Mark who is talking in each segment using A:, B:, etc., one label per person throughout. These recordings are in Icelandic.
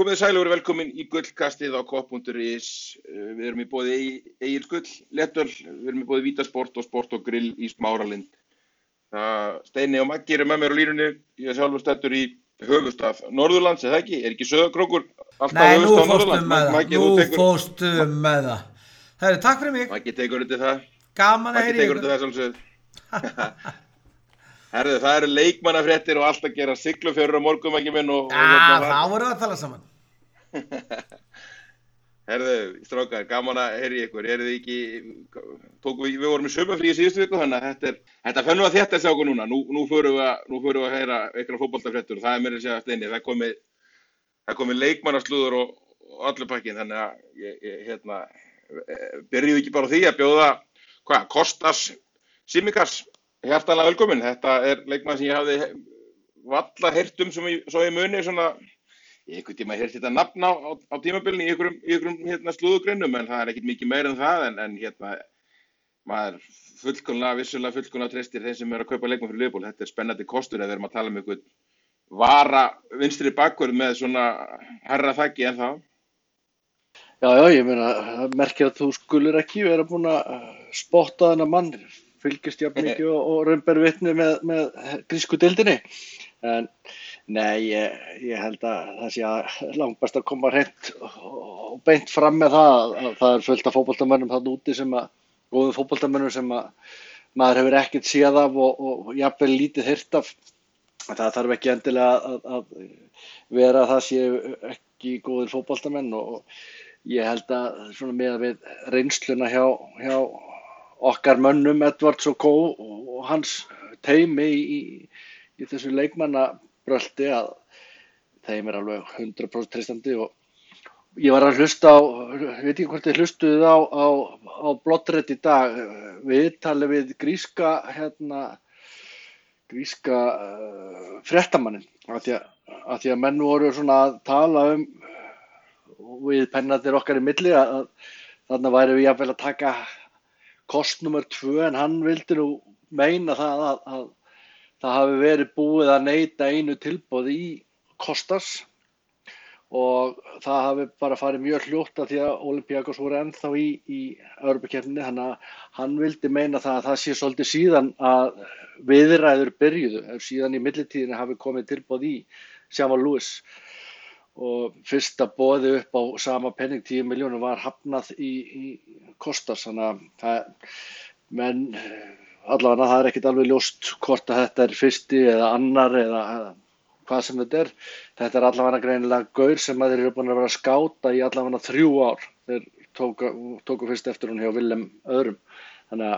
A: Komið sæl og verið velkomin í gullkastið á kopp.is. Við erum í boði Egils Gull, Léttöl, við erum í boði Vítasport og Sport og Grill í Smáralind. Steini og Maggi eru með mér á línunni. Ég er sjálfur staddur í höfuðstað Norðurlands, eða ekki? Er ekki Söðakrókur alltaf höfuðstað Norðurlands?
B: Nú fórstu með það. Herri, takk fyrir mig.
A: Maggi tekur undir það.
B: Gaman að heyra
A: ykkur. Herðu, það eru leikmannafréttir og allt að gera Siglufjörður á morgun, Maggi minn.
B: Það voru að tala saman.
A: Herðu, strákar, gaman að heyra í ykkur. Eruð þið ekki, við vorum í sumarfríi síðustu viku, þannig að þetta fer nú að þétta sig okkur núna. Nú förum við að heyra ykkur á fótboltafréttur og það er meira að segja Steini. Það komið leikmannaslúður og allur pakkin, þannig að ég byrjuðu ekki bara á því að bjóða, Kostas Simikas. Hjartanlega velkomin. Þetta er leikmann sem ég hafði valla heyrt svo ég muni svona, einhvern tíma heyrt þetta nafn á tímabilinu í einhverjum slúðugreinum, en það er ekkert mikið meira en það, en maður vissulega fullkomlega treystir þeim sem eru að kaupa leikmann fyrir Liverpool. Þetta er spennandi kostur eða við erum að tala um einhvern vara vinstri bakvörð með svona herra þakki en það.
C: Já, ég meina, það merkir að þú skulur ekki vera búin að spotta þennan mann. Fylgist jafn mikið og raunber vitni með grísku deildinni. En nei, ég held að það sé langbest að koma hreint og beint fram með það að það er fullt af fótboltamönnum þarna úti góðum fótboltamönnum sem maður hefur ekkert séð af og jafnvel lítið heyrt af. Það þarf ekki endilega að vera að það sé ekki góðir fótboltamenn og ég held að svona með við reynsluna hjá okkar mönnum Edwards og og hans teymi í þessu leikmannabrölti að þeim er alveg 100% treystandi og ég var að hlusta á, ég veit ekki hvort þið hlustuðu á Bloddred í dag, viðtali við gríska fréttamannin af því að menn voru svona að tala við pennarnir okkar í milli að þarna væri við jafnvel að taka kost nummer 2 en hann vildi nú meina það að það hafi verið búið að neita einu tilboði í Kostas og það hafi bara farið mjög hljótt af því að Olympiakos voru ennþá í Evrópukeppninni, þannig að hann vildi meina það að það sé svolítið síðan að viðræður byrjuðu, síðan í millitíðinni hafi komið tilboð í Jamal Lewis og fyrsta boði upp á sama penning 10 milljónum var hafnað í Kostas, þannig að menn allavega það er ekkert alveg ljóst hvort að þetta er fyrsti eða annar eða hvað sem þetta er allavega greinilega gaur sem þeir eru búin að vera að skáta í allavega 3 ár, þeir tóku fyrst eftir hún hjá Willem öðrum, þannig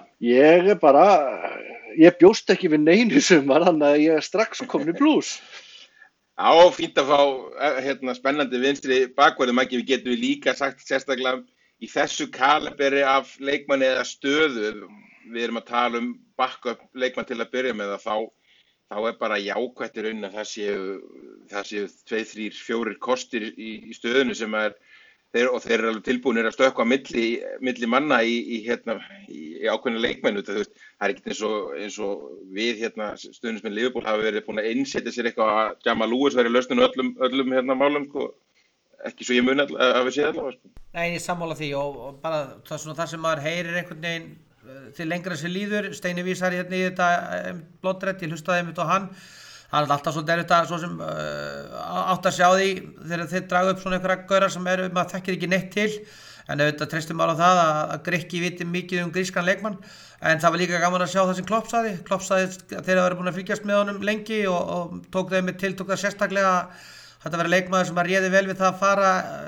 C: að ég bjóst ekki við neinu sumar, þannig að ég er strax komin í blús.
A: Já, fínt að fá spennandi vinstri bakvörðum, Maggi, við getum líka sagt sérstaklega í þessu kaliberi af leikmanni eða stöðu, við erum að tala um backup leikmann til að byrja með það, þá er bara jákvætt í rauninni að það séu 2, 3, 4 kostir í stöðunu sem þeir eru alveg tilbúinir að stökkva milli manna í ákveðna leikmennu. Það er ekkert eins og við stuðningsmenn Liverpool hafa verið búin að innsetja sér eitthvað að Jamal Lewis verið lausnin öllum málum, ekki svo ég muni að við séð allavega.
B: Nei, ég sammála því og bara það er svona það sem maður heyrir einhvern veginn til lengra sem líður. Steini vísar í þetta Bloddred, ég hlustaði einmitt á hann er alltaf svolítið erfitt að svo sem átt að sjá því þegar þeir draga upp svona einhverja gaurar sem maður þekkir ekki neitt til, en auðvitað treystum maður á það að Grikki viti mikið grískan leikmann, en það var líka gaman að sjá það sem Klopp sagði að þeir hafa verið búin að fylgjast með honum lengi og tók það sérstaklega þetta verið leikmaður sem réði vel við það að fara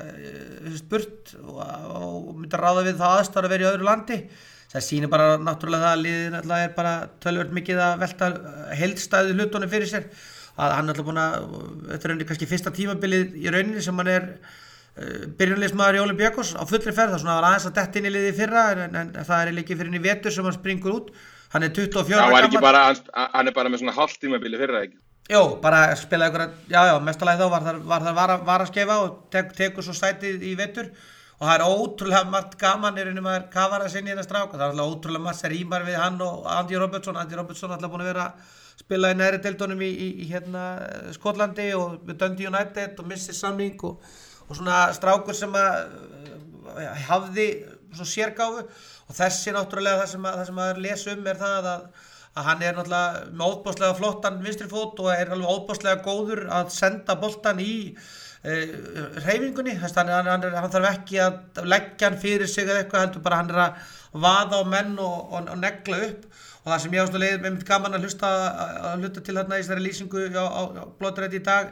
B: burt og myndi að ráða við það aðstæður að vera í öðru landi. Það sýnir bara náttúrulega það að liðin alltaf er bara töluvert mikið að velta heildstæðu hlutunum fyrir sér, að hann alltaf búin að þetta er kannski fyrsta tímabilið í rauninni sem hann er byrjunarliðsmaður í Olympiakos á fullri ferð, það svona var aðeins að detta inn í liðið í fyrra en það er ekki fyrir inn í vetur sem hann springur út, hann er 24 ára gamall.
A: Hann er bara með svona hálft tímabili fyrra, ekki?
B: Jó, bara spilaði einhverja, mestalagi þá var það varaskeifa og tekur svo sætið í vetur. Og það er ótrúlega margt gaman maður kafar að sinni hérna stráka. Það er alltaf ótrúlega margt sem rýmar við hann og Andy Robertson. Andy Robertson er alltaf búin að vera spilaði í neðri deildunum í Skotlandi og með Dundee United og missti samning og svona strákur sem að hafði svona sérgáfu og þessi náttúrulega það sem maður les það að hann náttúrulega með óbáslega flottan vinstri fót og alveg óbáslega góður að senda boltan í hreyfingunni, hann þarf ekki að leggja hann fyrir sig eða eitthvað, heldur bara hann að vaða á menn og negla upp og það sem ég ástu leið með mitt gaman að hlusta til þarna í þessari lýsingu á Bloodred í dag,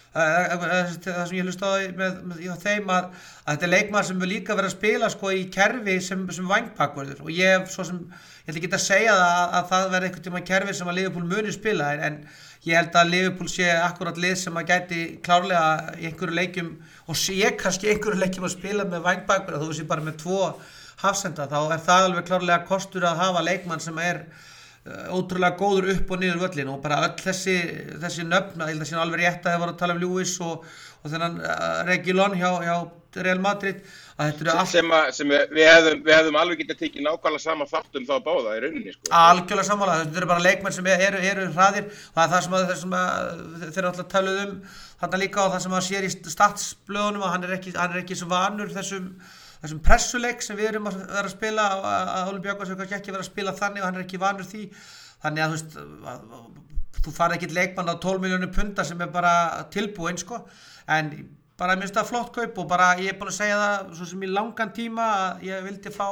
B: það sem ég hlusta á með þeim að þetta leikmaður sem vil líka vera að spila sko í kerfi sem vængpakvörður og ég ætla ekki að segja að það verði einhvern tíma kerfi sem að Liverpool muni spila en ég held að Liverpool sé akkurat lið sem að gæti klárlega í einhverju leikjum og sé kannski einhverju leikjum að spila með vængpakvörð þú sé bara með 2 hafsenda þá það alveg klárlega kostur að hafa leikmann sem ótrúlega góður upp og niður völlin og bara öll þessi nöfn, ég held að sé alveg rétt að það var að tala Lewis og þennan Reguilón hjá Real Madrid að þetta
A: sem við hefðum alveg getað tekið nákvæmlega sama þátt þá báða í rauninni sko.
B: Algjörlega sammála, þetta eru bara leikmenn sem eru hraðir og það er það sem þeir alltaf töluðu þarna líka og það sem maður sér í statsblöðunum og hann er ekki svo vanur þessum pressuleik sem við erum að vera að spila að Olympiakos er kannski ekki vera að spila þannig og hann er ekki vanur því þannig að þú farið ekki leikmann á 12 milljónir punda sem er bara tilbúinn sko en bara mér finnst það flott kaup og bara ég er búin að segja það svo sem í langan tíma að ég vildi fá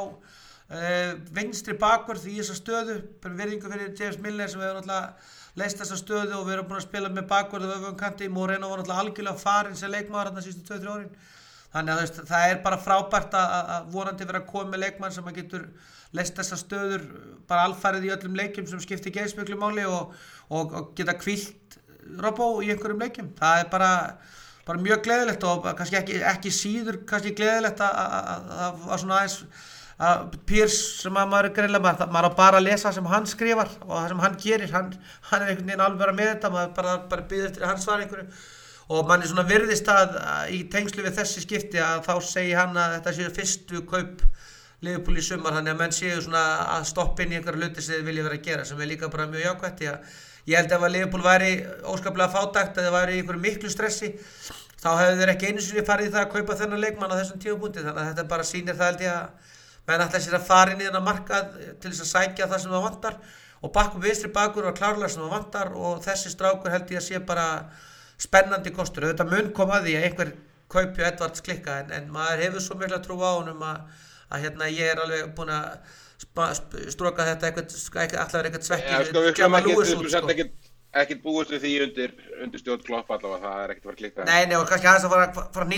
B: vinstri bakvörð í þessa stöðu virðingu fyrir James Milner sem hefur náttúrulega leyst þessa stöðu og við erum búin að spila með bakvörð og öfum kanti Moreno var náttúrulega algjörlega farinn sem leikmaður þarna síðustu 2-3 árin þannig að það er bara frábært að vonandi vera að koma með leikmann sem að getur leyst þessar stöður bara alfarið í öllum leikjum sem skiptir geðsmiklu máli og geta hvílt Robbo í einhverjum leikjum það er bara mjög gleðilegt og kannski ekki síður kannski gleðilegt að svona aðeins að Piers sem að maður greinlega maður á bara að lesa sem hann skrifar og það sem hann gerir hann er einhvern veginn alveg með þetta maður bara býður eftir hans svar einhverju og manni svona virðist að í tengslu við þessi skipti að þá segi hann að þetta séu fyrstu kaup Liverpool í sumar þannig að menn séu svona að stoppa inn í einhverja hluti sem þeir vilja vera að gera sem er líka bara mjög jákvætt ég held að Liverpool væri óskaplega fátækt eða væri í einhverju miklu stressi þá hefðu þeir ekki einu sinni farið í það að kaupa þennan leikmann á þessum tímapunkti þannig að þetta bara sýnir það held ég að menn ætla sér að fara inn í þennan markað til þess að sækja það sem það vantar og bakkum vinstri bakur var klárlega sem það vantar og þessi strákur held ég að sé bara spennandi kostur. Þetta mun koma að því að einhver kaupi Edvards klikka en maður hefur svo mikla trú á honum að ég er alveg búin að stroka þetta allavega eitthvað svekkið Jamal Lewis út sko.
A: Ekkert búist við því undir stjórn Klopp allavega, það er ekkert að fara að klikka.
B: Nei, og kannski aðeins að fara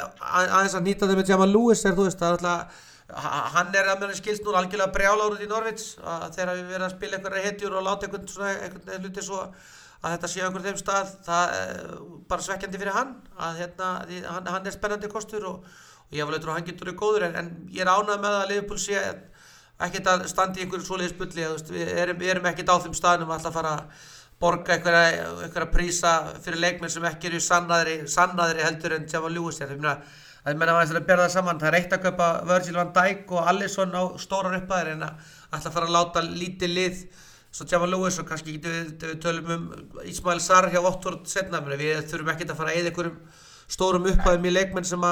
B: að nýta þetta með Jamal Lewis þú veist, það er alltaf hann er að mér skilst nú algjörlega brjálaður út í Norwich þegar við verðum að spila einhverja hetjur og láta einhvern hluti svo að þetta sé einhver þeim stað það bara svekkjandi fyrir hann að hann er spennandi kostur og ég var leitur og hann getur góður en ég er ánægð með að Liverpool sé ekkert að standa í einhverju svoleiðis bulli við erum ekkert á þeim staðnum að alltaf fara að borga einhverja prísa fyrir leikmenn sem ekki eru sannaðri heldur en Jamal Lewis ég meina að bera það saman það er eitt að kaupa Virgil van Dijk og Alisson á stórar upphæðir en að alltaf fara að láta lítið lið svo Jamal Lewis og kannski getum við tölum Ismail Sarr hjá Watford setna við þurfum ekkert að fara að eyða einhverjum stórum upphæðum í leikmenn sem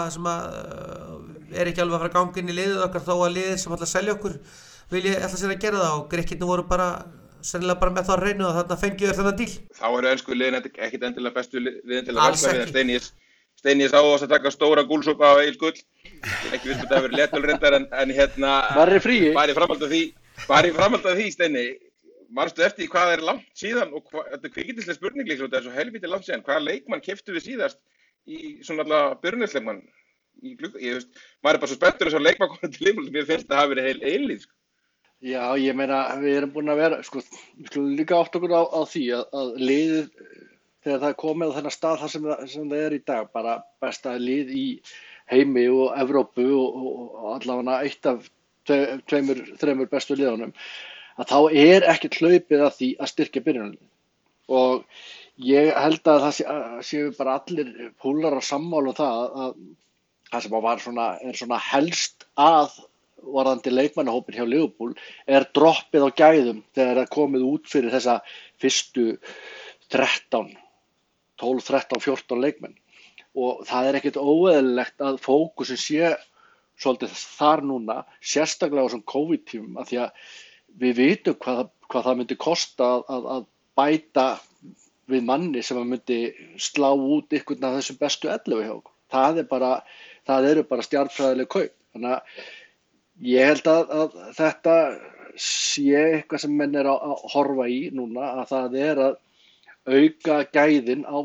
B: er ekki alveg að fara að ganga inn í liðið okkar þó að liðið sem ætla að selja okkur vilja ætla sér að gera það og Grikkirnir voru bara sennilega bara með það á hreinu og þarna fengjum við þennan díl.
A: Þá eru ensku liðin ekkert endilega bestu liðin til að verka við Steinis á að taka stóra gúlsúpa á Egils Gull ekki viss að það verið letul reyndar en
C: Var frí?
A: Bara í framhald af því Steini manstu eftir hvað er langt síðan og þetta er kvikindislega spurning líka þetta er svo helviti langt síðan hvaða leikmann keyptu við síðast í svona alltaf byrjunarleikmann í glugga maður er bara svo spenntur þess að leikmann komið til Liverpool mér finnst það hafi verið heil eilíð sko.
C: Já, ég meina við erum búin að vera sko, við skulum líka átt okkur á því að liðið þegar það er komið á þennan stað þar sem það er í dag bara besta lið í heimi og Evrópu og allavega eitt af þremur bestu liðunum að þá er ekkert hlaupið að því að styrkja byrjunarlið og ég held að það séu bara allir púlar að sammála það að það sem var svona helst að varðandi leikmannahópinn hjá Liverpool droppið á gæðum þegar það komið út fyrir þessa fyrstu 12, 13, 14 leikmenn og það ekkert óeðlilegt að fókusin sé svolítið þar núna, sérstaklega á þessum COVID-tímum af því að við vitum hvað það myndi kosta að bæta við manni sem að myndi slá út einhvern af þessum bestu 11 hjá okkur. Það eru bara stjarnfræðileg kaup. Þannig að ég held að þetta sé eitthvað sem menn að horfa í núna, að það að auka gæðin á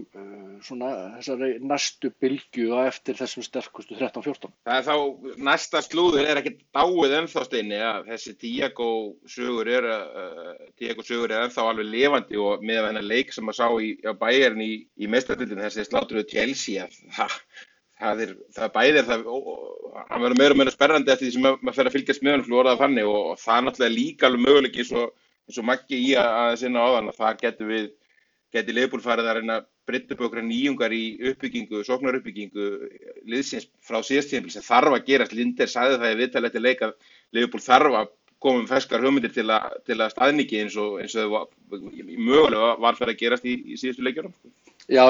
C: þessari næstu bylgju og eftir þessum sterkustu 13-14.
A: Það þá næsta slúður ekkert dáið ennþá Steini að þessi Thiago sögur ennþá alveg lifandi og með hennar leik sem að sá á Bayern í meistaradeildinni þessi slátruðu Chelsea hann verður meira og meira spennandi eftir því sem maður fer að fylgjast með hann fyrir orðað þannig og það er náttúrulega líka alveg möguleiki eins og Maggi í að sinna á þann að það geti Liverpool farið að reyna að brydda upp okkur nýjungar í sóknaruppbyggingu liðsins frá síðasta tímabil sem þarf að gerast. Linder sagði það í viðtali eftir leik að Liverpool þarf að koma ferskar hugmyndir til að staðniki eins og þau mögulega var fyrir að gerast í síðustu leikjunum.
C: Já,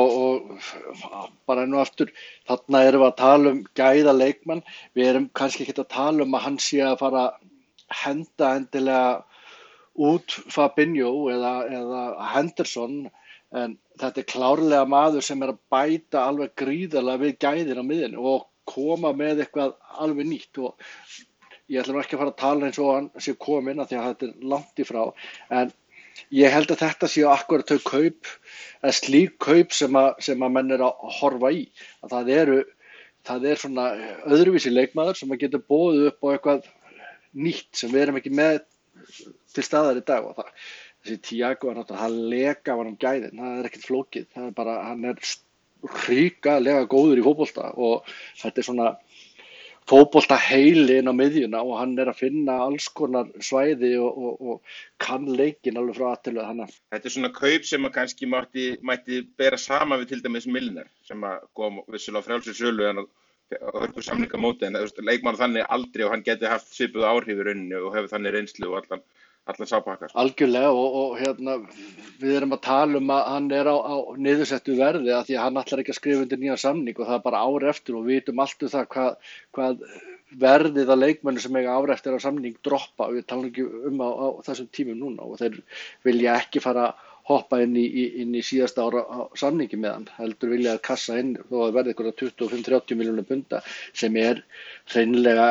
C: og bara enn og aftur, þarna erum við að tala gæða leikmann, við erum kannski ekki að tala að hann sé að fara að henda endilega út Fabinho eða Henderson en þetta klárlega maður sem að bæta alveg gríðarlega við gæðin á miðjunni og koma með eitthvað alveg nýtt og ég ætla ekki að fara að tala eins og hann sé kominn af því að þetta langt í frá en ég held að þetta séu akkurat þau kaup eða slík kaup sem að menn að horfa í að það svona öðruvísi leikmaður sem að geta boðið upp á eitthvað nýtt sem við erum ekki með til staðar í dag og þessi Thiago náttúrulega hann leka var gæðin, það ekkert flókið, það bara hann hrikalega góður í fótbolta og þetta svona fótbolta heili inn á miðjuna og hann að finna alls konar svæði og kann leikinn alveg frá aðtölu þannig.
A: Þetta svona kaup sem að kannski mætti bera saman við til dæmis Milner sem að kom vissulega frjálsri sölu en og hörku samningamóti en leikmann þannig aldrei og hann geti haft svipuð áhrif í rauninni og hefur þannig reynslu og allan sápakkar.
C: Algjörlega og við erum að tala að hann á niðursettu verði að því að hann ætlar ekki að skrifa undir nýjan samning og það bara ár eftir og við vitum allt það hvað verðið að leikmennu sem eiga ár eftir á samning droppa og við talum ekki á þessum tímum núna og þeir vilja ekki fara hoppa inn í síðasta ára á samningi með hann, heldur vilja að kassa inn þó að verði eitthvað 25-30 milljónir punda sem hreinlega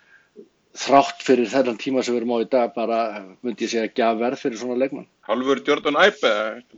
C: þrátt fyrir þennan tíma sem við erum á í dag bara myndi ég segja gjaf verð fyrir svona leikmann.
A: Hálfur Jordan Ibe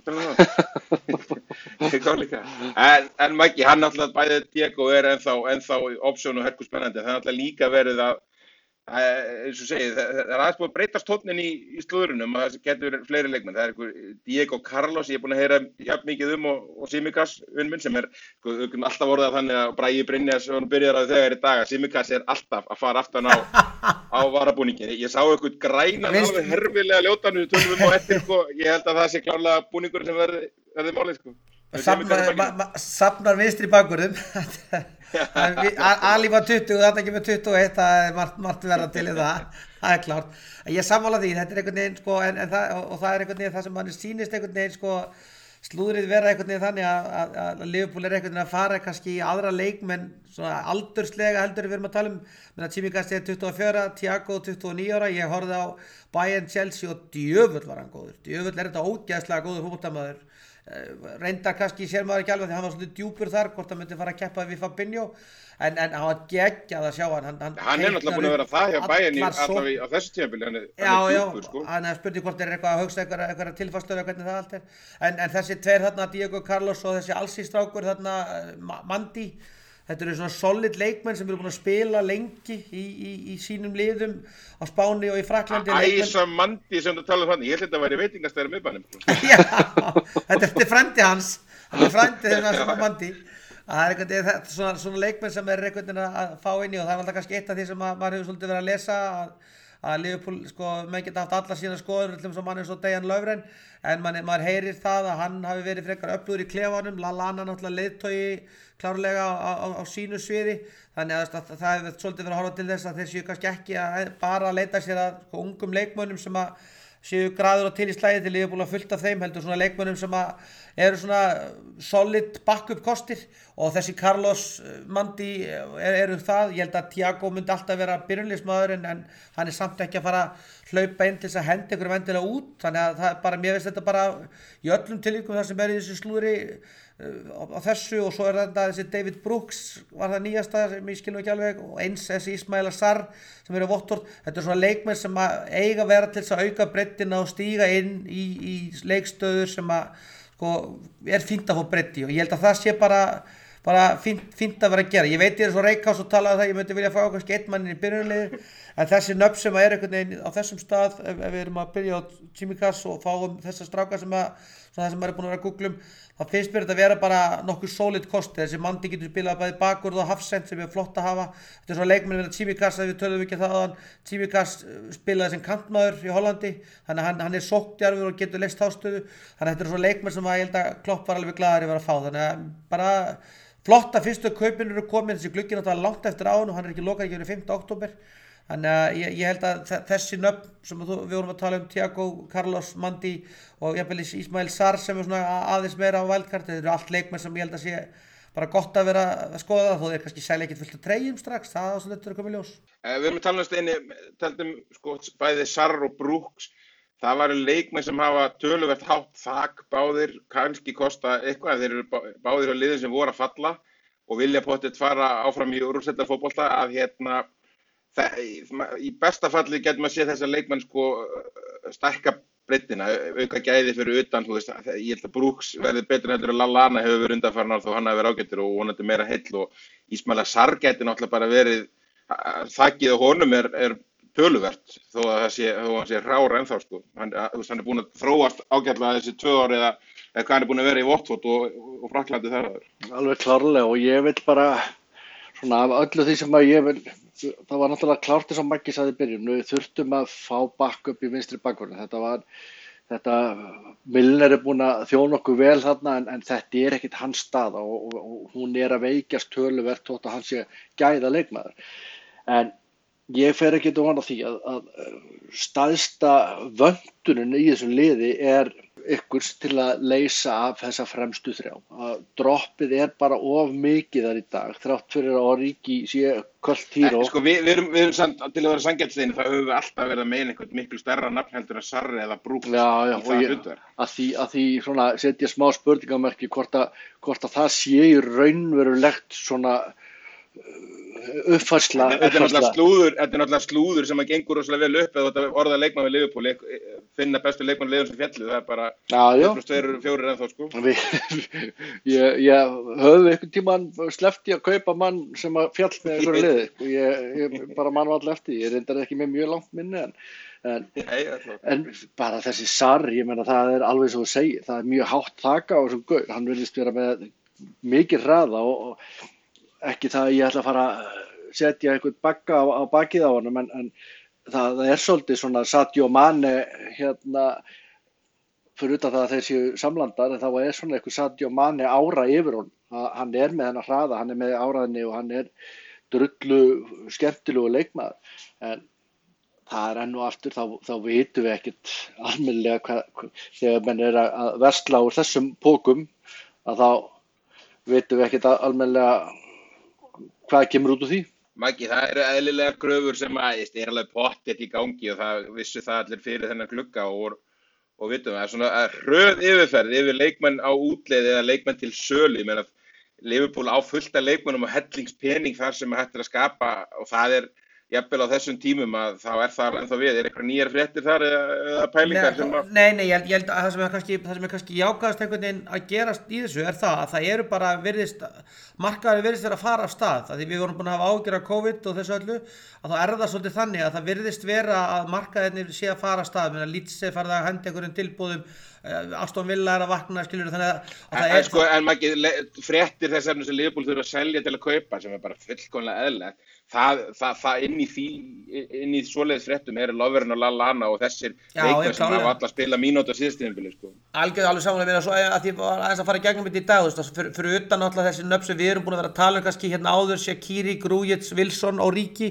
A: en Maggi, hann náttúrulega bæðið Diego ennþá option og herku spennandi, það er náttúrulega líka verið að eins og segið, það aðeins búið að breytast tónninn í slúðrunum að það getur fleiri leikmenn, það einhver Diego Carlos ég búin að heyra jafn mikið og Tsimikas minn sem alltaf orðað þannig að Bragi Brynjas byrjar að þegar í dag að Tsimikas alltaf að fara aftan á varabúningin. Ég sá eitthvað grænan alveg herfilega ljótanu tölum á eftir ég held að það sé klárlega búningur sem verði málið
B: Safnar vinstri bakvörðum Ali var 20 og þetta kemur 21 það er margt verða til í það er klárt. Ég sammála því, þetta einhvern veginn það er einhvern veginn það sem manni sýnist einhvern veginn slúðrið vera einhvern veginn þannig að Liverpool einhvern veginn að fara kannski í aðra leikmenn svona aldurslega heldur við erum að tala menn að Tsimikas 24, Thiago 29 ára, ég horfði á Bayern Chelsea og djöfull var hann góður, djöfull þetta ógeðslega góður fótboltamaður reyndar kannski sér maður ekki alveg því hann var svolítið djúpur þar hvort hann myndi fara að keppa við Fabinho en hann var geggjað að sjá hann er
A: náttúrulega búin að vera það hjá Bayern á þessu tímabili hann er djúpur
B: hann spurning hvort eitthvað að hugsa eitthvað tilfærslu eða hvernig það allt en þessi tveir þarna Diego Carlos og þessi Alsi-strákur þarna Mandi þetta eru svona solid leikmenn sem eru búin að spila lengi í sínum liðum á Spáni og í Frakklandi.
A: Æsa Mandi sem þú talar um þannig, ég held að það væri veitingastæður miðbænum.
B: Já, þetta er frændi hans, þetta er frændi þess að Mandi. Það er svona leikmenn sem er einhvern veginn að fá inn í og það er alltaf kannski eitt af því sem maður hefur svolítið verið að lesa að Liverpool sko menn geta haft alla sína skoður til þess að mann eins og Dejan Lovren en maður heyrir það að hann hafi verið frekar öflugur í klefanum, Lallana náttúrulega leiðtogi klárlega á sínu sviði þannig að það hefur svolítið verið að horfa til þess að þeir séu kannski ekki að bara leita sér að sko, ungum leikmönnum sem að séu graður og til í slæði til Liverpool að fullt af þeim heldur svona leikmönnum sem að eru svona solid backup kostir og þessi Carlos Mandi eru það, ég held að Thiago myndi alltaf vera byrjunliðsmaður en hann samt ekki að fara hlaupa inn til þess að henda einhverjum endilega út þannig að það bara, mér finnst þetta bara í öllum tilvíkum það sem í þessu slúðri á þessu og svo þetta þessi David Brooks var það nýjasta sem ég skilum ekki alveg og eins þessi Ismail Assar sem eru Watford, þetta svona leikmenn sem að eiga vera til þess að auka breiddina og stíga inn í leikstöður sem að sko fínt að fá breiddi og ég held að það sé bara fínt að vera að gera, ég veit ég svo Reykjás og talaði það, ég myndi vilja fá kannski einn mann í byrjunarliði en þessi nöfn sem að einhvern veginn á þessum stað ef við erum að byrja á Tsimikas og fáum þessa stráka sem að það sem maður er búin að vera að googlum það finnst mér þetta að vera bara nokkuð solid kosti þessi Mandi getur spilað bæði bakurð og hafsend sem er flott að hafa þetta svona leikmenn við Tsimikas að við töluðum ekki það áðan Tsimikas spilaði sem kantmaður í Hollandi þannig að hann er sóktjarfur og getur leyst ástöðu þannig að þetta er svona leikmenn sem að ég held að Klopp var alveg glaður yfir að fá þannig að bara flott að fyrstu kaupin eru komin þessi gluggi náttúrulega langt eftir án og hann er ekki lokað ekki fyrir 5. október þannig að ég held að þessi nöfn sem við vorum að tala Thiago, Carlos, Mandi og jafnvel Ismail Sarr sem er svona aðeins meira á wildcard þetta eru allt leikmenn sem ég held að sé bara gott að vera að skoða það þó þeir kannski selja ekkert fullt af treyjum strax það sem þetta er að koma í ljós
A: Við erum að tala taldum sko bæði Sarr og Brooks það var leikmenn sem hafa töluvert hátt þak báðir kannski kosta eitthvað þeir eru báðir á liðin sem voru að falla og vilja pottet fara áfram í úrvalsdeildarfótbolta að í besta falli getur maður séð þessa leikmenn sko stækka breiddina, auka gæði fyrir utan, þú veist, ég held að Brooks verði betur heldur en Lallana hefur verið undanfarnar þó hann hafi verið ágættur og vonandi meira heill og Ismail Assar gæti náttúrulega bara verið þakkið á honum er töluvert þó að hann sé hrár ennþá sko, hann er búinn að þróast ágætlega þessi 2 ár eða hvað hann er búinn að vera í Watford og Frakklandi þar aður.
C: Alveg klárlega og ég vil bara svona af öllu því sem að ég vil það var náttúrulega klárt eins og Maggi sagði í byrjun við þurftum að fá backup í vinstri bakvörðin þetta Milner er búinn að þjóna okkur vel þarna en þetta er ekkert hans staða og hún er að veikjast töluvert þótt að hann sé gæða leikmaður en ég fer ekki ofan á því að stærsta vöntunin í þessum liði er ykkurs til að leysa af þessa fremstu þrjá. Droppið er bara of mikið þar í dag, þrátt fyrir að Origi sé cult hero.
A: Sko við erum samt, til að vera sanngjarnslegin, það höfum við alltaf verið að meina einhvern miklu stærra nafn heldur en Sarri eða Brooks
C: í það hlutverk. Að því svona setja smá spurningamerki hvort að það sé í raunverulegt svona uppfærsla.
A: Þetta er náttúrulega slúður sem að gengur rosalega vel upp eða þetta orða leikmann við Liverpool finna bestu leikmann liðum sem fjallu það er bara 2+2=4 ennþá sko.
C: Ég höfðu einhvern tímann sleppt í að kaupa mann sem að fjall með einhverju liði og ég bara mann var alltaf eftir ég reyndar ekki með mjög langt minni en bara þessi Sarr ég meina það er alveg svo að segja það er mjög hátt þaka á þessum gaur hann virðist vera með mikið hraða og ekki það að ég ætla að fara að setja einhvern bagga á bakið á honum en það er svolítið svona Sadio Mane fyrir utan það að þeir séu samlandar en þá er svona einhver Sadio Mane ára yfir honum hann er með hennar hraða, hann er með áraðinni og hann er drullu skemmtilegu leikmaður en það er enn og aftur þá vitum við ekkert almennilega þegar menn er að versla úr þessum pókum að þá vitum við ekkert almennilega hvað kemur út úr því?
A: Maggi, það eru eðlilega kröfur sem er alveg pottþétt í gangi og það vissu það allir fyrir þennan glugga og vitum það er svona hröð yfirferð yfir leikmenn á útleið eða leikmenn til sölu, ég meina Liverpool á fullt af leikmennum og hellingspening þar sem hægt er að skapa og það er jafnvel á þessum tímum að þá er það ennþá við, er eitthvað nýjar fréttir þar eða pælingar sem að...
B: Nei, ég held að það sem er kannski jákvæðast einhvern veginn að gerast í þessu er það að það eru bara markaðurinn virðist vera að fara af stað, því við vorum búin að hafa áhyggjur af COVID og þessu öllu, að þá er það svolítið þannig að það virðist vera að markaðurinn sé að fara af stað, Leeds er farið að henda einhverjum tilboðum Aston Villa að vakna, skilur, þannig að
A: sko, en maður fréttir þess efnis sem Liverpool þurfa að selja til að kaupa sem bara fullkomlega eðlilegt. Það inn í svoleiðis fréttum Lovren og Lallana og þessir leikmenn sem hafa alla spila mínútu á síðasta tímabili, sko.
B: Alveg samanlega svo að ég var aðeins að fara í gegnum þetta í dag, þú veist, fyrir utan alltaf þessi nöfn sem við erum búin að vera að tala kannski hérna áður, Shaqiri, Grujic, Wilson og Origi,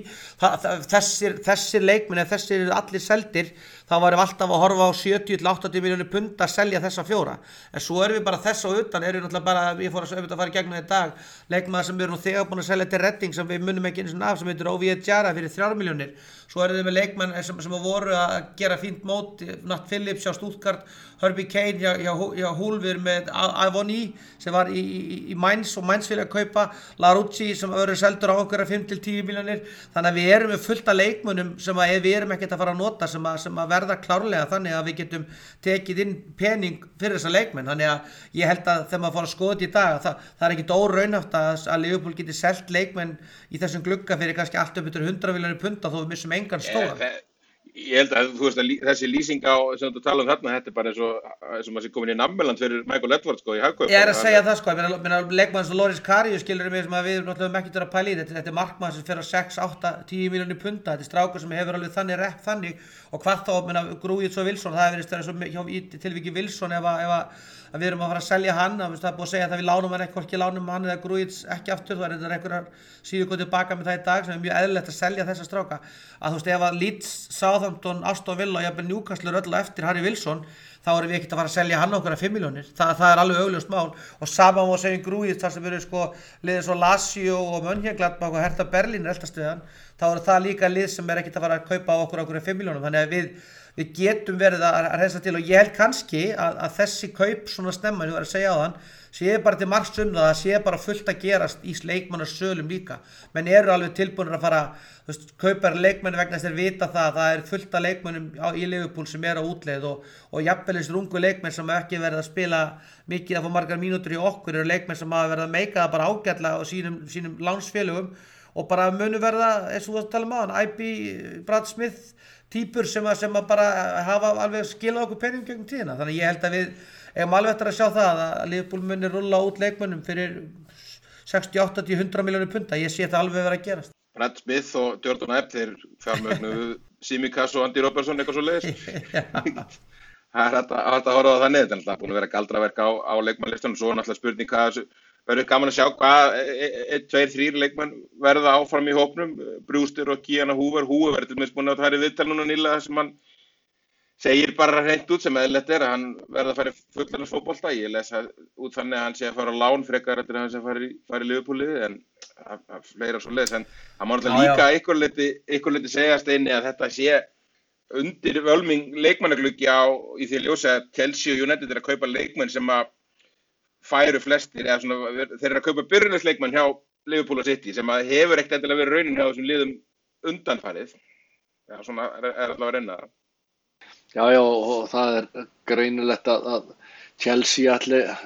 B: þessir leikmenn eða þessir allir seldir, þá varum við alltaf að horfa á 70-80 milljónir pund að selja þessa 4. En svo erum við bara þess og utan, erum við náttúrulega bara, ég fór að fara í gegnum þetta í dag, leikmaður sem við erum nú þegar búin að selja til Redding sem við munum ekki eins og af, sem heitir Ovie Ejaria fyrir 3 milljónir. Svo erum við með leikmenn sem voru að gera fínt mót, Nat Phillips hjá Stuttgart, Herbie Kane hjá Hull, við erum með Avoni sem var í Mainz og Mainz vilja kaupa, Larouci sem verður seldur á einhverja 5-10 milljónir. Þannig að við erum með fullt af leikmönnum sem við erum ekkert að fara að nota sem að verða klárlega þannig að við getum tekið inn pening fyrir þessa leikmenn. Þannig að ég held að þegar maður fór að skoða þetta í dag það er ekkert óraunhæft að Liverpool geti selt leikmenn í þessum glugga fyrir kannski allt upp yfir 100 milljónir punda þó við missum engan stóran.
A: Ég held að þú veist að þessi lýsing á sem þú tala þarna, þetta er bara eins og maður sé komin í Nammeland fyrir Michael Edwards, sko, í hagkaup.
B: Ég er að segja það, sko, ég meina leikmann sem Loris Karius skilur mig sem að við náttúrulega ekki verið að pæla í þetta er markmann sem fer á 6, 8, 10 milljónir punda, þetta er strákur sem hefur alveg þannig rep þannig og hvað þá, meina Grujic og Wilson, það hefur verið hjá í tilviki Wilson ef að við erum að fara að selja hann, það er búið að segja að við lánum hann ekki lánum hann eða Grujic ekki aftur, þú er einhverjar síðu góð tilbaka með það í dag sem er mjög eðlilegt að selja þessa stráka, að þú veist ef að Leeds, Southampton, Aston Villa og jafnvel Newcastle öll eftir Harry Wilson, þá erum við ekkert að fara að selja hann okkur að 5 milljónir, það er alveg augljóst mál og sama má segja Grujic þar sem eru sko liðið svo Lazio og Mönchengladbach og Hertha Berlin eltast við hann, þá er það líka lið sem er ekkert að fara að kaupa okkur að 5 milljónum, þannig að við getum verið að hreinsa til og ég held kannski að þessi kaup svona snemma, ég var að segja á þann, sé bara til margs það sé bara fullt að gerast í leikmannasölum líka, menn eru alveg tilbúinir að fara, þú veist, kaupar leikmenn vegna þess að þeir vita það er fullt af leikmennum í Liverpool sem eru á útleið og jafnvel þessir ungu leikmenn sem ekki verið að spila mikið að fá margar mínútur í okkur eru leikmenn sem hafa verið að meika það bara ágætlega á sínum lánsfélögum og bara munu verða, eins og þú tala um á hann, IB, Brad Smith týpur sem að bara hafa alveg skilað okkur peningum gegnum tíðina, þannig ég held að við eigum alveg eftir að sjá það að Liverpool muni rulla út leikmönnum fyrir 60, 80, 100 milljónir punda, ég sé það alveg vera að gerast.
A: Brad Smith og Jordan Epp, þeir fjármögnuðu Tsimikas og Andy Robertson eitthvað svo leiðis. Það er hægt að horfa á það neður, þetta er búin að vera galdraverk á leikmannlistanum, svo náttúrulega spurning hvað verður gaman að sjá hvað 1, 2, 3 leikmenn verða áfram í hópnum, Brewster og Keanu Hoover verður til dæmis búin að fara í viðtal núna nýlega sem hann segir bara hreint út sem eðlilegt er að hann verða að fara í fullarins fótbolta, ég les það út þannig að hann sé að fara á lán frekar eftir að hann sé að fara í Liverpool-liðið en fleira svo leiðis en hann má náttúrulega líka einhver leyti segjast einni að þetta sé undir völming leikmannagluggi í því ljósi að Chelsea og United er að kaupa leikmenn sem að færu flestir, eða svona, þeir eru að kaupa byrjunarleikmann hjá Liverpool og City sem að hefur ekkert endilega verið raunin hjá þessum liðum undanfarið. Já, svona er allavega að reyna það.
C: Já, og það er greinilegt að Chelsea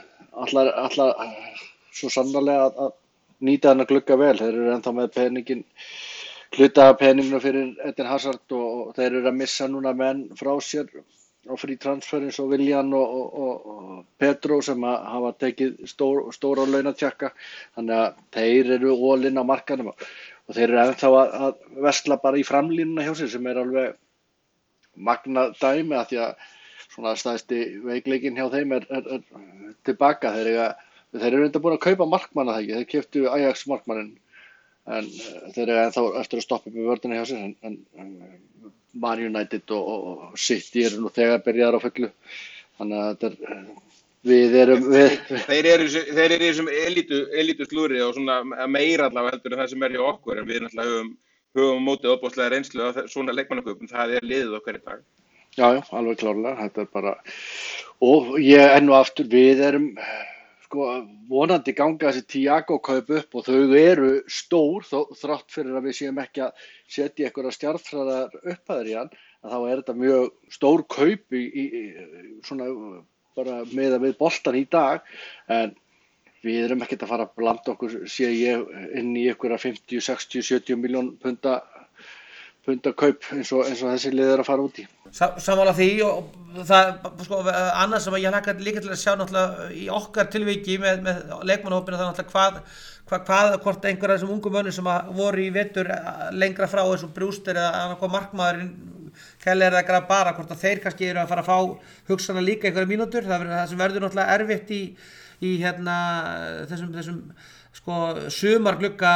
C: allar svo sannarlega að nýta hann að glugga vel. Þeir eru ennþá með peningin, hluta peninginu fyrir Eden Hazard og þeir eru að missa núna menn frá sér á frí transfer eins og Willian og Pedro sem hafa tekið stóra launatjakka, þannig að þeir eru all in á markanum og þeir eru ennþá að versla bara í framlínuna hjá sér sem er alveg magna dæmi að því að svona stæðsti veikleikinn hjá þeim er tilbaka. Þeir eru enda búin að kaupa markmanna það ekki, þeir keyptu Ajax markmannin en þeir eru ennþá eftir að stoppa upp í vörðina hjá sér en Man United og City eru nú þegar byrjaðar á fullu, þannig að þetta
A: Þeir eru í þessum elítu slúri og svona meira allavega heldur en það sem hjá okkur, en við náttúrulega höfum mótið opbóðslega reynslu af svona leikmannaköpum, það er liðið okkar í dag.
C: Já, alveg klárlega, þetta er bara, og ég enn og aftur, við erum sko vonandi ganga þessi Thiago kaup upp og þau eru stór þrátt fyrir að við séum ekki að setja einhverja stjarnfræðar upphæðir í hann, að þá er þetta mjög stór kaup í svona bara meðan við boltan í dag, en við erum ekkert að fara að blanda okkur, sé ég, inn í einhverja 50, 60, 70 miljón punda pundakaup eins og þessi lið að fara út í.
B: Sammála því og það sko annað sem ég hlakka líka til að sjá náttúrulega í okkar tilviki með leikmannahópina það náttúrulega hvort einhverja þessum ungu mönnum sem voru í vetur lengra frá eins og Brewster eða annað markmaðurinn Keller eða Grabara hvort að þeir kannski eru að fara að fá hugsanlega líka einhverja mínútur það sem verður náttúrulega erfitt í þessum sko sumarglugga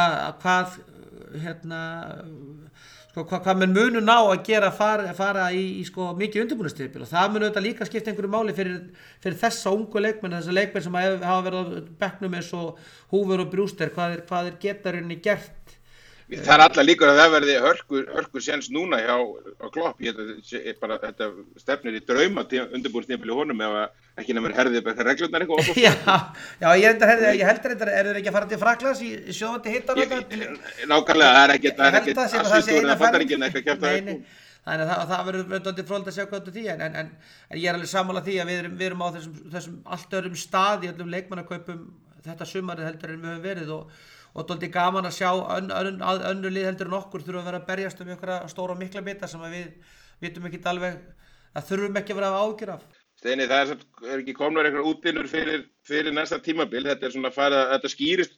B: hvað menn munu ná að gera fara í sko mikið undirbúningstímabil og það mun auðvitað líka skipta einhverju máli fyrir þessa ungu leikmenn þessa leikmenn sem hafa verið á bekknum eins og Hoover og Brewster hvað er getarinn gert.
A: Það er allar líkur að það verði hörku séns núna hjá Klopp. Þetta stefnir í drauma undirbúningstímabil í honum ef ekki nefnir herðið upp eitthvað reglurnar eitthvað.
B: Já, ég heldur þetta, þeir ekki að fara til Frakklands í sjóðandi hittan?
A: Nákvæmlega, það er ekki að sýstur eða bandaríkinn eitthvað kæft að eitthvað.
B: Þannig að það verður dálítið fróðlegt að sjá hvað því, en ég er alveg sammála því að við erum á þessum allt öðrum stað í öllum leikmannakaupum þetta sumarið heldur en við höfum verið og dálítið gaman að sjá önnur lið heldur en okkur þurfa að vera að berjast einhverja stóra og mikla bita sem að við vitum ekki alveg að þurfum ekki að vera að ágjur af.
A: Steini, það er ekki komnar einhver útvinnur fyrir næsta tímabil, þetta er svona þetta skýrist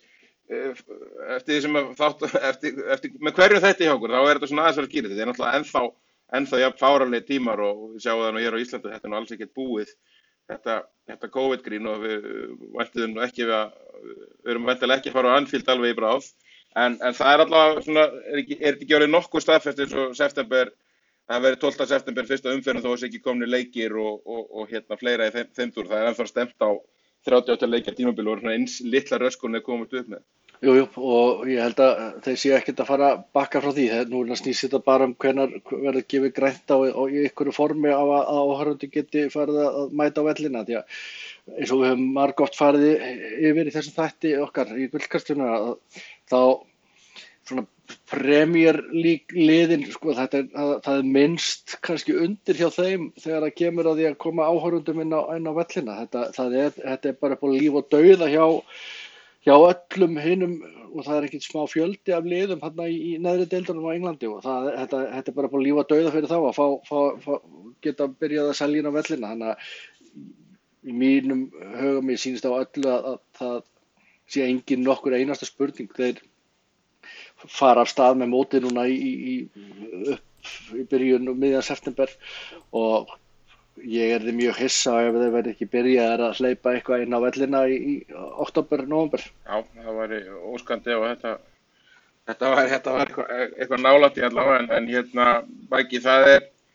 A: eftir því sem eftir með hverju þetta hjá okkur, þá er þetta svona aðeins að skýrist, þetta er náttúrulega ennþá jafn fáránlegir tímar og við sjáum það nú hér á Íslandi, þetta er nú alls ekkert búið, þetta COVID-grín og við væntum ekki við erum væntanlega ekki að fara á Anfield alveg í bráð, en það er allavega svona, er þetta ekki orðið nokkuð staðfest eins og september, það verið 12. september fyrsta umferðin þó þessi ekki komni leikir og fleira í þeim túr, það er ennþá stemt á 38 leikja tímabil og svona eins litla röskun er komast upp með.
C: Jú, og ég held að þeir séu ekkert að fara að bakka frá því. Nú snýst þetta bara hvenær verður gefið grænt á í einhverju formi á að áhorfendur geti farið að mæta á vellina. Því að eins og við höfum margoft farið yfir í þessum þætti okkar í gullkastinu þá svona Premier League liðin, sko, það er minnst kannski undir hjá þeim þegar það kemur að því að koma áhorfendum inn á vellina. Þetta er bara upp á líf og dauða hjá öllum hinum og það er ekkert smá fjöldi af liðum hérna í neðri deildunum á Englandi og þetta er bara líf og dauða fyrir þá að fá geta byrjað að selja inn á vellina. Þannig að í mínum hugum ég sýnist á öllu að það sé engin nokkur einasta spurning. Þeir fara af stað með mótið núna upp í byrjun og miðjan september og ég er mjög hissa ef þeir verði ekki byrjaðir að hleypa eitthvað inn á vellina í október, nóvember.
A: Já, það væri óskandi og þetta var eitthvað nálægt í allavega en Bæki, það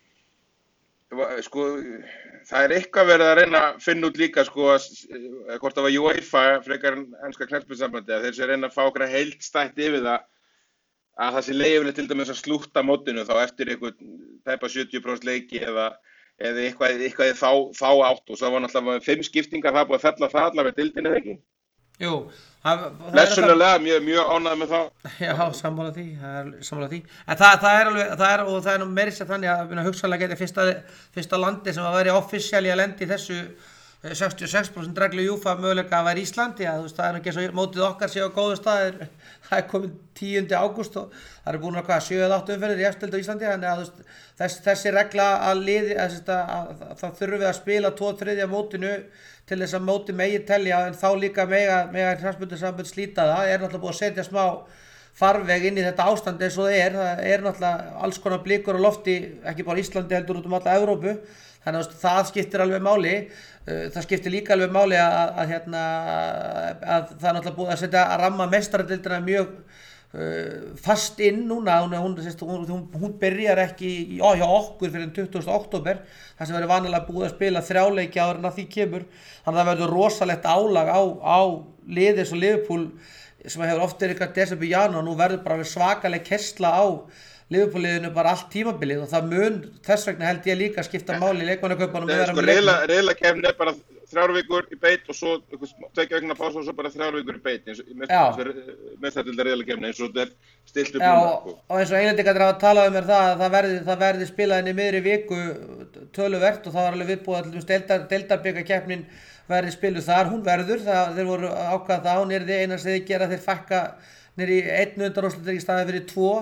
A: er eitthvað verið að reyna að finna út líka hvort það var UEFA frekar en enska knattspyrnusambandið að þeir sé reyna að fá okkur heildstætt yfir það að það sé leyfilegt til dæmis að slútta mótinu þá eftir eitthvað tæpa 70% leiki eða eitthvað í þá átt og svo var náttúrulega 5 skiptingar það búið að fella það allavega dildinni eða ekki?
B: Jú.
A: Blessunarlega, mjög ánægð með það.
B: Já, sammála því. En það er nú meira sér þannig að hugsanlega geti fyrsta landi sem að vera offisíali að lendi í þessu 66% reglu UEFA möguleika að vera Íslandi það er ekki eins og mótið okkar sé á góðu stað það er komin 10. ágúst og það er búin að 7-8 umferðir í efstild á Íslandi þannig að þessi regla að það þurfi að spila 2/3 mótinu til þess að móti megi telja en þá líka mega knattspyrnusambönd slíta það er náttúrulega búið að setja smá farveg inn í þetta ástand eins og það er náttúrulega alls konar blikur á lofti ekki bara Íslandi heldur út alla Evrópu þannig að það skiptir alveg máli það skiptir líka alveg máli að það er náttúrulega búið að setja að ramma meistaradeildina mjög fast inn núna hún byrjar ekki hjá okkur fyrir 20. október þar sem verður vanalega búið að spila 3 leiki áður en að því kemur þannig að það verður rosalegt álag á liði eins og Liverpool sem hefur oft eitthvað desember janúar nú verður bara svakaleg keyrsla á Liverpool-liðinu bara allt tímabilið og það mun þess vegna held ég líka skipta máli í leikmannakaupunum
A: Riðlakeppnin er bara 3 vikur í beit og svo 2 vikna pása og svo bara 3 vikur í beit eins og með þetta riðlakeppnin eins og þetta er stilt upp núna.
B: Og eins og Englendingar hafa talað mér það verði spilað inn í miðri viku töluvert og það var alveg viðbúið að deildarbikarkeppnin verði spiluð þar, hún verður þeir voru ákvað það, hún er því eina sem þeir gera þeir fækka niður í 1 undanúrslit í staðinn fyrir 2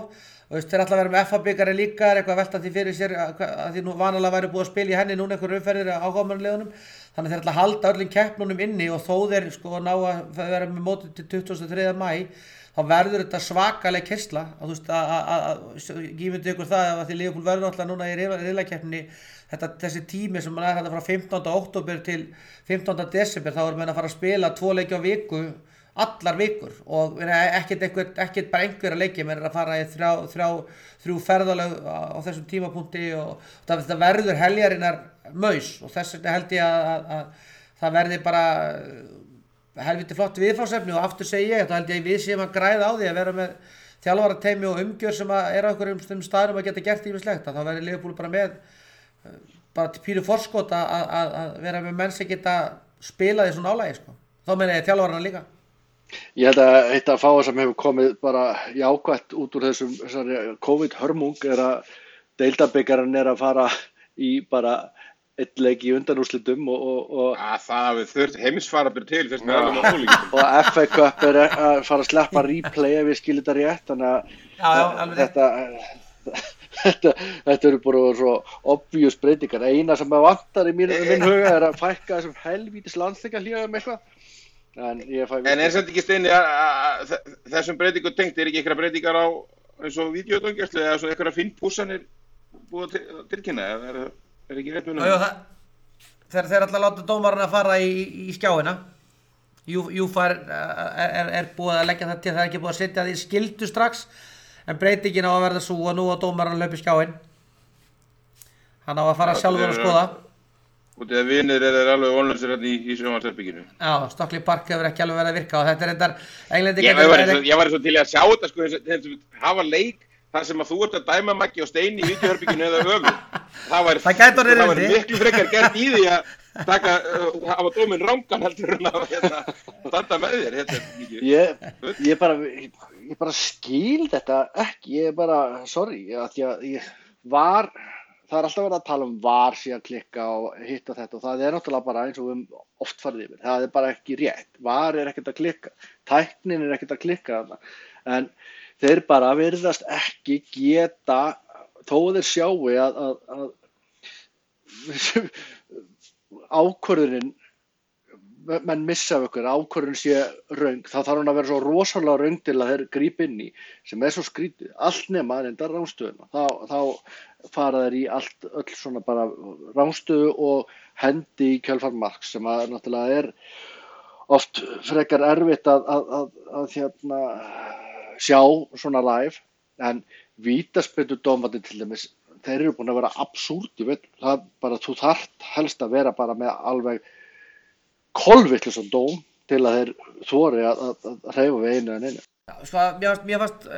B: Þeir ætla að vera með FA-bikari líka, eitthvað að velta því fyrir sér að því nú vanalega væri búið að spila í henni núna einhverjum umferðir áhugamannaliðunum. Þannig þeir ætla að halda öllum keppnunum inni og þó þeir sko ná að vera með mótið til 23. maí, þá verður þetta svakaleg keyrsla. Ég myndi ykkur það að því Liverpool verður náttúrulega núna í riðlakeppninni þessi tími sem er frá 15. október til 15. desember, þá menn að fara að spila 2 leiki á viku, allar vikur og ekkert bara einhverja leiki, menn að fara í þrjú ferðalög á þessum tímapunkti og það verður heljarinnar maus og þess vegna held ég að það verði bara helviti flott viðfangsefni og aftur segi ég, þá held ég við séum að græða á því að vera með þjálfarateymi og umgjör sem er á einhverjum staðnum að geta gert ýmislegt, þá verður Liverpool bara með bara til pínu forskot að vera með menn sem geta spilað í svona álagi sko. Þá meina ég þjálfarana líka.
C: Ég held að eitt af fáa sem hefur komið bara jákvætt út úr þessari COVID-hörmung er að deildabikarinn er að fara í bara einn leik í undanúrslitum og
A: það hafið þurft heimisfarabur til fyrst með alveg ólíkjum.
C: Og FA Cup er að fara að sleppa replay ef ég skil þetta rétt, þannig að þetta eru bara svo obvious breytingar. Eina sem vantar í minn huga er að fækka þessum helvítis landsleikjahlýjum eitthvað. En
A: er samt ekki Steini að þessum breytingum tengt, ekki einhverja breytingar á eins og vídeódómgæslu eða svo einhverja finnpússanir búið að tilkynna, er ekki rétt munum?
B: Þeir ætla að láta dómarana fara í skjáina. UEFA er búið að leggja það til, það er ekki búið að setja því skildu strax, en breytingin á að verða svo að nú að dómarana hlaupi skjáin. Hann á að fara sjálfur að skoða.
A: Og þegar vinir þeir alveg vonlausir hérna í sjónvarpsherberginu.
B: Já, Stockley Park hefur ekki alveg verið að virka og þetta er endar
A: Englendingar. Ég var svo til að sjá þetta sko, þeir hafa leik þar sem að þú ert að dæma Maggi og Steini í vídeóherberginu eða öfugt. Það var miklu frekar gert í því að hafa dóminn rangan heldur en að standa með þér.
C: Ég bara skil þetta ekki, ég bara, sorry, það er alltaf verið að tala VAR sé að klikka og hitta þetta og það er náttúrulega bara eins og oft farið yfir. Það er bara ekki rétt. VAR er ekkert að klikka. Tæknin er ekkert að klikka þarna. En þeir bara virðast ekki geta, þó þeir sjáu að ákvörðunin, menn missa af ykkur, ákvörðunin sé röng, þá þarf hún að vera svo rosalega röng til að þeir grípa inn í, sem er svo skrítið, allt nema reyndar ránstöðuna. Þá fara þeir í öll svona bara ránstöðu og hendi í kjölfarmarks sem að náttúrulega er oft frekar erfitt að sjá svona live, en vítaspyrnudómarnir til dæmis, þeir eru búin að vera absúrd, það bara, þú þarft helst að vera bara með alveg kolvitlausum dóm til að þeir þori að hreyfa við einu en einu.
B: Mér fannst,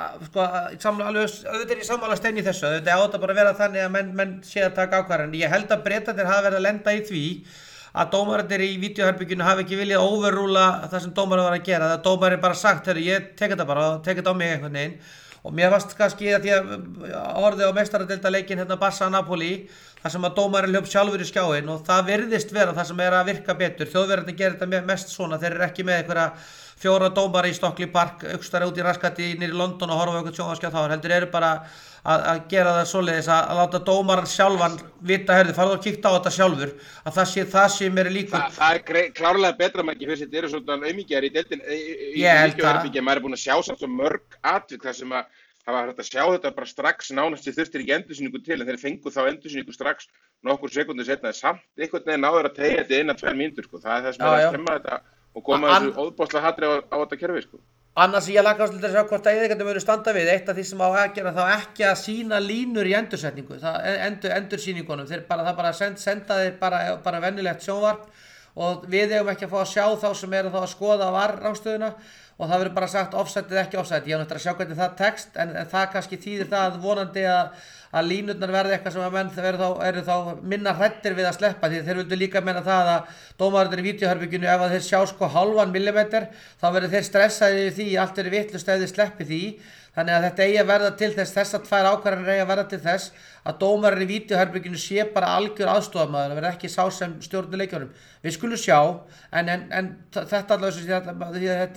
B: auðvitað er ég sammála Steini í þessu, auðvitað átt að bara vera þannig að menn sé að taka ákvarðanir. Ég held að Bretarnir hafa verið að lenda í því að dómararnir í vídeóherberginu hafi ekki viljað overrúla það sem dómarinn var að gera. Það dómarinn bara sagt, ég tek þetta bara, tek þetta á mig einhvern veginn. Og mér fannst kannski að ég horfði á meistaradeildarleikinn hérna Barca-Napoli, þar sem að dómarinn hljóp sjálfur í skjáinn og það virðist vera það sem er að virka betur. Þjóðverjarnir gerir þetta mest svona, þeir eru ekki með einhverja 4 dómara í Stockley Park, aukstari út í raskati niður í London og horfa á einhvern sjónvarpsskjá þá, heldur eru bara að gera það svoleiðis að láta dómaran sjálfan vita, farðu og kíkta á þetta sjálfur, að það sé mér líkur.
A: Það er klárlega betra maður ekki fyrir þetta eru svona auðmingjar í deildin, í vídeóherbergi, maður er búin að sjá samt svo mörg atvik þar sem að það var hægt að sjá þetta bara strax nánast í þurftir ekki endursýningu til en þeir fengu þá endursýningu strax nokkur sekundur setna samt einhvern veginn náður að tegja þetta 1-2 mínútur sko. Það er það sem er að stemma þetta og koma þessu óðbóðslega hatri á þetta kerfi sko.
B: Annars ég lakast til að sjá hvort að yfirleikandur munu standa við eitt af því sem á að gera þá ekki að sína línur í endursetningu, endursýningunum, það bara senda þeir bara venjulegt sjónvarp og við eigum ekki að fá að sjá þá sem eru þá að skoða VAR-ránstöðuna og það verður bara sagt offside eða ekki offside. Ég á náttúrulega að sjá hvernig það tekst en það kannski þýðir það vonandi að línurnar verði eitthvað sem að menn eru þá minna hræddir við að sleppa því þeir vildu líka menna það að dómararnir í vídeóherberginu ef að þeir sjá sko hálfan millimeter þá verður þeir stressaði því allt verður vitlaust ef þeir sleppi því. Þannig að þetta eigi að verða til þessar 2 ákvarðanir eigi að verða til þess að dómarinn í vídeóherberginu sé bara algjör aðstofamaður, það verður ekki sá sem stjórnir leikjunum. Við skulum sjá, en þetta allavega, ég er alveg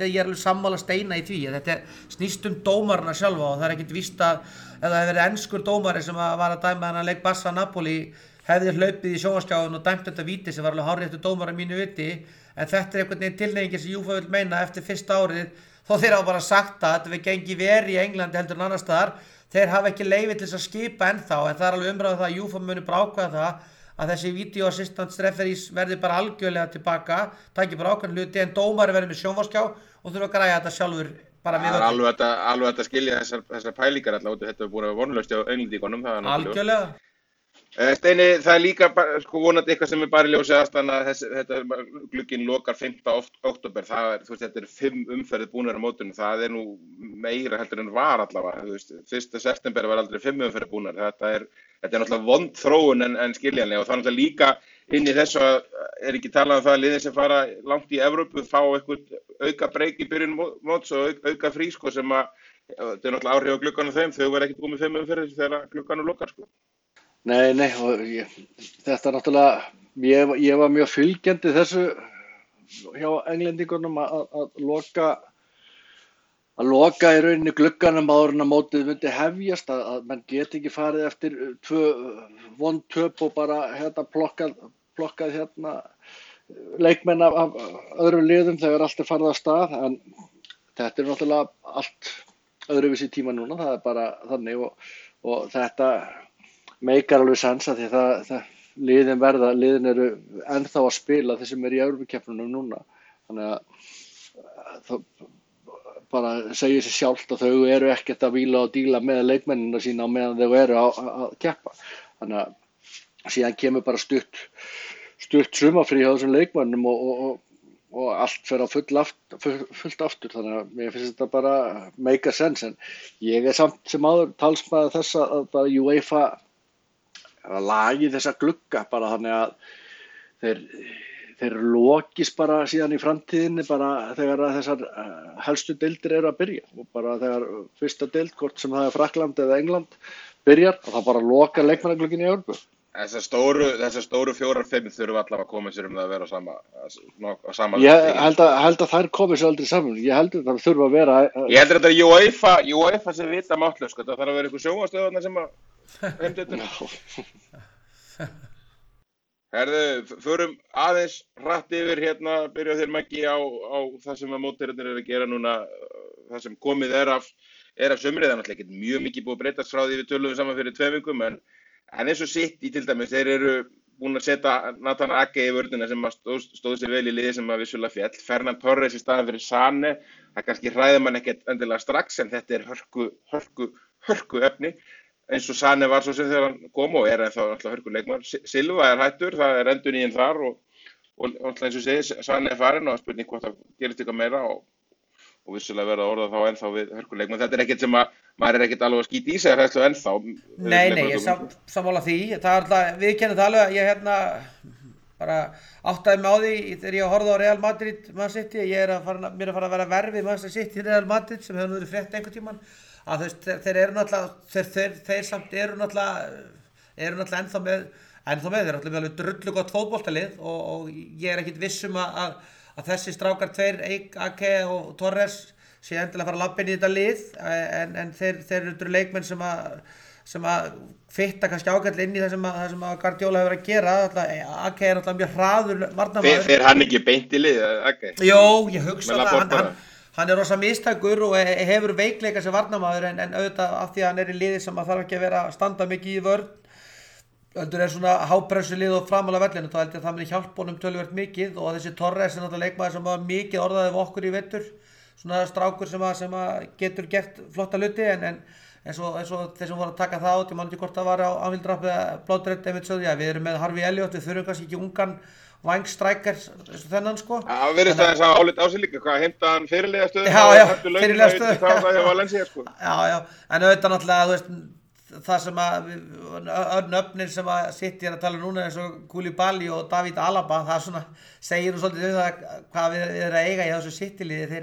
B: sammála Steina í því að þetta snýst dómarana sjálfa og það ekkert víst að ef það hefði verið enskur dómari sem var að dæma þennan leik Barca Napoli hefði hlaupið í sjónvarpsskjáinn og dæmt þetta víti sem var alveg hárréttur dómari að mínu viti en þetta einhvern veginn tilhneigingin sem UEFA vill meina eftir fyrsta árið þó þeir hafa bara sagt að þetta við gengi verr í Englandi heldur en annars staðar þeir hafa ekki leyfi til þess að skipa ennþá en það alveg umræða það að UEFA muni bara ákveða það að þessi video assistant referees verði bara algjörlega tilbaka taki bara ákveðin hluti en dómari verði með sjónvarpsskjá og þurfa að græja þetta sjálfur bara við
A: alveg að skilja þessar pælingar alltaf þetta er búin að vera vonlaust á Englendingunum
B: algjörlega
A: Steini, það er líka sko vonandi eitthvað sem bara í ljósi aðstæðan að þetta glugginn lokar 5. október, þetta er 5 umferðir búnar á mótinu, það er nú meira heldur en var allavega, 1. september var aldrei 5 umferðir búnar, þetta er náttúrulega vond þróun en skiljanlega og það er náttúrulega líka inn í þessu að er ekki talað um það að liðin sem fara langt í Evrópu fá eitthvað auka breyk í byrjun móts og auka frí sko sem að, þetta er náttúrulega áhrif á glugganum þeim, þau verða ekki búið með 5 umferðir þegar glugganum lokar sko.
C: Nei, og þetta náttúrulega, ég var mjög fylgjandi þessu hjá englendingunum að loka í rauninni glugganum áður en að mótið myndi hefjast, að menn geti ekki farið eftir 2 vond töp og bara plokkað leikmenn af öðrum liðum þegar allt er farið af stað, en þetta er náttúrulega allt öðruvísi tíma núna, það er bara þannig og þetta meikar alveg sens að því liðin eru ennþá að spila þeir sem eru í Evrópukeppnunum núna þannig að það bara segir sér sjálft að þau eru ekkert að víla og díla með leikmennina sína á meðan þau eru að keppa þannig að síðan kemur bara stutt sumarfrí hjá þessum leikmennum og allt fer á fullt aftur þannig að mér finnst þetta bara meika sens en ég er samt sem áður talsmaður þess að bara UEFA lagi þessa glugga bara þannig að þeir lokist bara síðan í framtíðinni bara þegar þessar helstu deildir eru að byrja og bara þegar fyrsta deild, hvort sem það er Frakkland eða England, byrjar og það bara lokar leikmannaglugginn í Evrópu.
A: Þessar stóru 4-5 þurfa allavega að koma sér það að vera á sama
C: Ég held að þær komi sér aldrei saman. Ég held að það þurfa að vera
A: Ég heldur að þetta er UEFA sem vita máttlaust, sko. Það þarf að vera einhver sjónvarpsstöð sem að Herðu, förum aðeins hratt yfir hérna, byrja þér Maggi á það sem að mótherjarnir eru að gera núna, það sem komið er af sumrið, það er náttúrulega ekki mjög mikið búið að breytast frá því við töluðum saman fyrir 2 vikum, en eins og City til dæmis, þeir eru búin að setja Nathan Ake í vörnina sem stóð sér vel í liði sem að vissulega féll, Ferran Torres í staðinn fyrir Sane, það kannski hræðir mann ekkert endilega strax, en þetta er hörku efni. Eins og Sane var svo sem þegar hann kom og er ennþá alltaf hörkuleikmaður. Silva er hættur, það er endurnýjun þar og alltaf eins og segir, Sane er farinn og spurning hvort það gerist eitthvað meira og vissulega verða orða þá ennþá við hörkuleikmaður. Þetta er ekkert sem að maður er ekkert alveg að skýta í sig hræðslu ennþá.
B: Nei, ég sammála því. Það er alltaf, við kennum það alveg að ég bara áttaði mig á því þegar ég horfði á Real Madrid Man City, mér er að fara að vera verfið Man City Real Madrid sem hefur nú verið frétt einhvern tímann. Að þeir eru náttúrulega, þeir samt eru náttúrulega ennþá með, þeir eru náttúrulega með alveg drullu gott fótboltalið og ég er ekkit viss að þessi strákar tveir, Ake og Torres, sé endilega að fara að labba inn í þetta lið, en þeir eru leikmenn sem að fitta kannski ágætlega inn í það sem að Guardiola hefur að gera, Ake er náttúrulega mjög hraður varnarmaður.
A: Fer hann ekki beint í lið, Ake?
B: Jó, ég hugsa það, hann er rosa mistækur og hefur veikleika sem varnarmaður en auðvitað af því að hann er í liði sem að þarf ekki að vera að standa mikið í vörn. Öndur er svona hápressu lið og framalega vellinu, þá held ég að það muni hjálpa honum töluvert mikið og þessi Torres er náttúrulega leikmaður sem var mikið orðaði við okkur í vetur. Svona strákur sem að getur gert flotta hluti en svo þeir sem voru að taka það át, ég man ekki hvort það var á Anfield eða Blóðredd, einmitt sögðu, við erum með Harvey Elliott, við þurfum kannski ekki ungan vængstrækjar þennan sko.
A: Það verðist aðeins að álit á sig líka, hvað heimta hann fyrirliða stöðu?
B: Já, fyrirliða stöðu.
A: Það hjá Valencia sko.
B: Já, en auðvitað náttúrulega, þú veist, það sem að, nöfnin sem að City er að tala núna eins og Koulibaly og David Alaba, það svona segir nú svolítið það hvað við erum að eiga í þessu City-liði,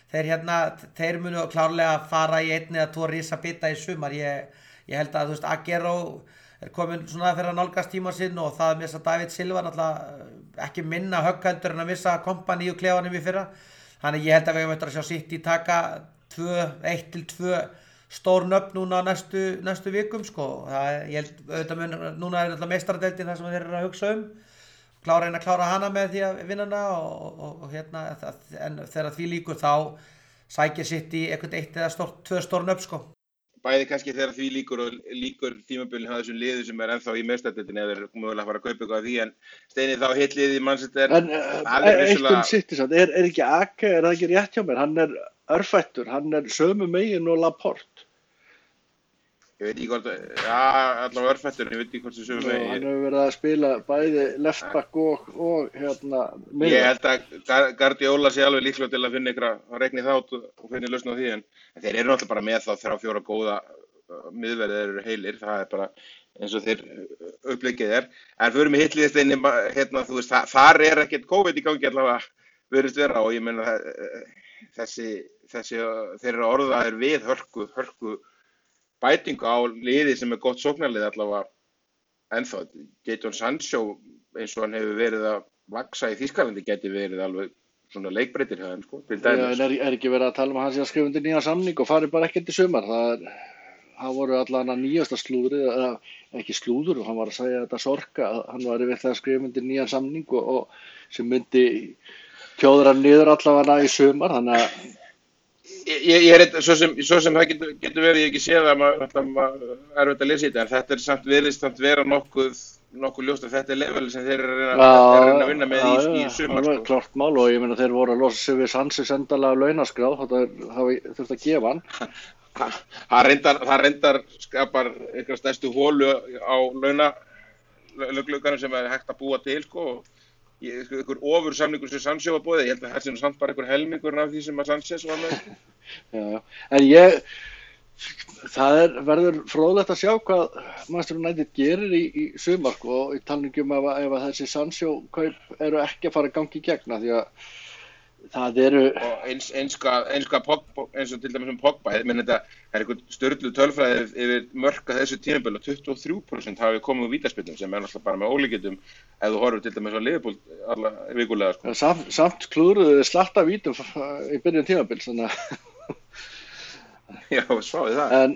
B: þeir munu klárlega fara í 1 eða 2 risabita í sumar, ég held að, þú veist, Aguero er komin svona fyrir að nálgast tíma sinn og það að missa David Silva náttúrulega ekki minna högg heldur en að missa Kompany og klefanum í fyrra. Þannig ég held að við höfum eftir að sjá City taka 1 til 2 stór nöfn núna á næstu vikum sko. Ég held auðvitað núna alltaf meistaradeildin það sem þeir eru að hugsa reyna að klára hana með því að vinna hana og en þegar því líkur þá sækir City eitthvað 1 eða 2 stór nöfn sko.
A: Bæði kannski þegar því líkur tímabilin á þessum liðum sem ennþá í meistaradeildinni eða er mögulega að fara að kaupa eitthvað af því en Steini þá hitliði Manchester.
C: En eitt City samt, er ekki Ake, er það ekki rétt hjá mér? Hann er örfættur, hann er sömu megin og Laporte.
A: Ég veit ekki hvort, allavega örfættur, en ég veit ekki hvort sem sömu megin.
C: Hann hefur verið að spila bæði left back og miðja.
A: Ég held að Guardiola sé alveg líklega til að finna ykkur að regni þátt og finna lausn á því en þeir eru náttúrulega bara með þá 3-4 góða miðverðir eru heilir, það er bara eins og þeir uppleikið En förum við hitliðist einni, þú veist, þar er ekkert COVID í gangi allavega virðist vera og ég meina þeir eru orðaðir við hörku bætingu á liði sem er gott sóknarlið allavega ennþá. Jadon Sancho eins og hann hefur verið að vaksa í Þýskalandi geti verið alveg svona leikbreytir hjá þeim sko, til dæmis.
C: Já, er ekki verið að tala að hann sé að skrifa undir nýjan samning og fari bara ekkert í sumar. Það voru allavega nýjasta slúðrið, ekki slúður, og hann var að segja þetta sorka, hann var við það að skrifa undir nýjan samning og sem myndi tjóðra niður allavega í sumar, þannig að
A: Ég er svo sem það getur verið ég ekki séð að maður erfitt að lesa í þetta en þetta er virðist samt vera nokkuð ljóst að þetta er level sem þeir eru að reyna að vinna með í sumar.
C: Það er klart mál og ég meina þeir voru að losa sig við Sanchez endalega launaskrá, þetta hafi þurft að gefa hann.
A: Það reyndar skapar einhverja stærstu hólu á launalögglugganum sem er hægt að búa til sko einhver ofur samningur sem Sancho var boðið, ég held að það sé samt bara einhver helmingurinn af því sem að Sanchez var með.
C: Já, en það verður fróðlegt að sjá hvað Manchester United gerir í sumar og í talningum ef þessi Sancho kaup eru ekki að fara að gangi í gegna því að það eru
A: og eins og til dæmis Pogba, þetta er einhvern sturlu tölfræði yfir mörk að þessu tímabil og 23% hafi komið úr vítaspyrnum sem er náttúrulega bara með ólíkindum ef þú horfir til dæmis á Liverpool alla vikulega sko.
C: Samt klúðruðu slatta vítum í byrjun tímabils þannig að
A: Já, sváði það.
C: En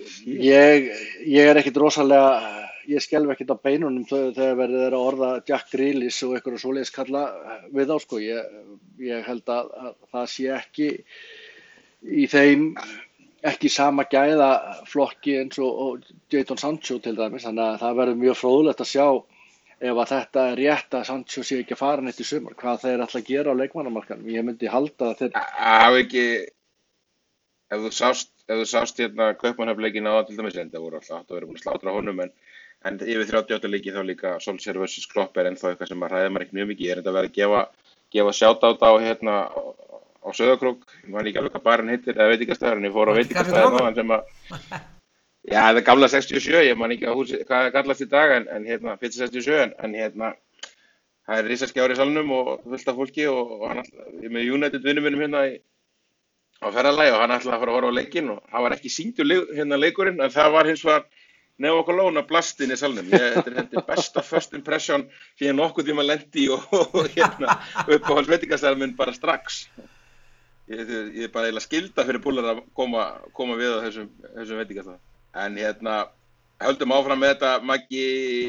C: ég er ekkit rosalega, ég skelf ekkit á beinunum þegar verið að orða Jack Grealish og einhverju svoleiðis kalla við á sko. Ég held að það sé ekki í þeim ekki sama gæða flokki eins og Jadon Sancho til dæmis, þannig að það verður mjög fróðlegt að sjá ef að þetta er rétt að Sancho sé ekki að fara neitt í sumar, hvað þeir ætla að gera á leikmannamarkanum. Ég myndi halda að þeir
A: hafa ekki ef þú sást hérna Kaupmannahöfn-leikinn á til dæmis það voru alltaf að vera búin að slátra honum en yfir 38 leiki þá líka Solskjær vs Klopp er ennþá eitthvað sem að hræða maður ekki mjög mikið. Ég er þetta að vera að gefa shoutout á á Sauðárkrók, ég man ekki alveg hvað barinn heitir eða veitingastæður en ég fór á veitingastæður náðan sem að já, það er gamla 67, ég man ekki hvað það kallast í dag en Pizza 67 en það er risaskjári í salnum og fullt af fólki og hann með United vinnum hérna á ferðalagi og hann ætlaði að fara að horfa á leikinn og það var ekki sýndur leikurinn en það var hins vegar Neo Colonna blastinn í salnum. Þetta er besta first impression sem ég nokkuð tíma lendi og upp á hans veitingastæður minn bara strax. Ég er bara eiginlega skylda fyrir búlar að koma við á þessum veitingastæð. En höldum áfram með þetta Maggi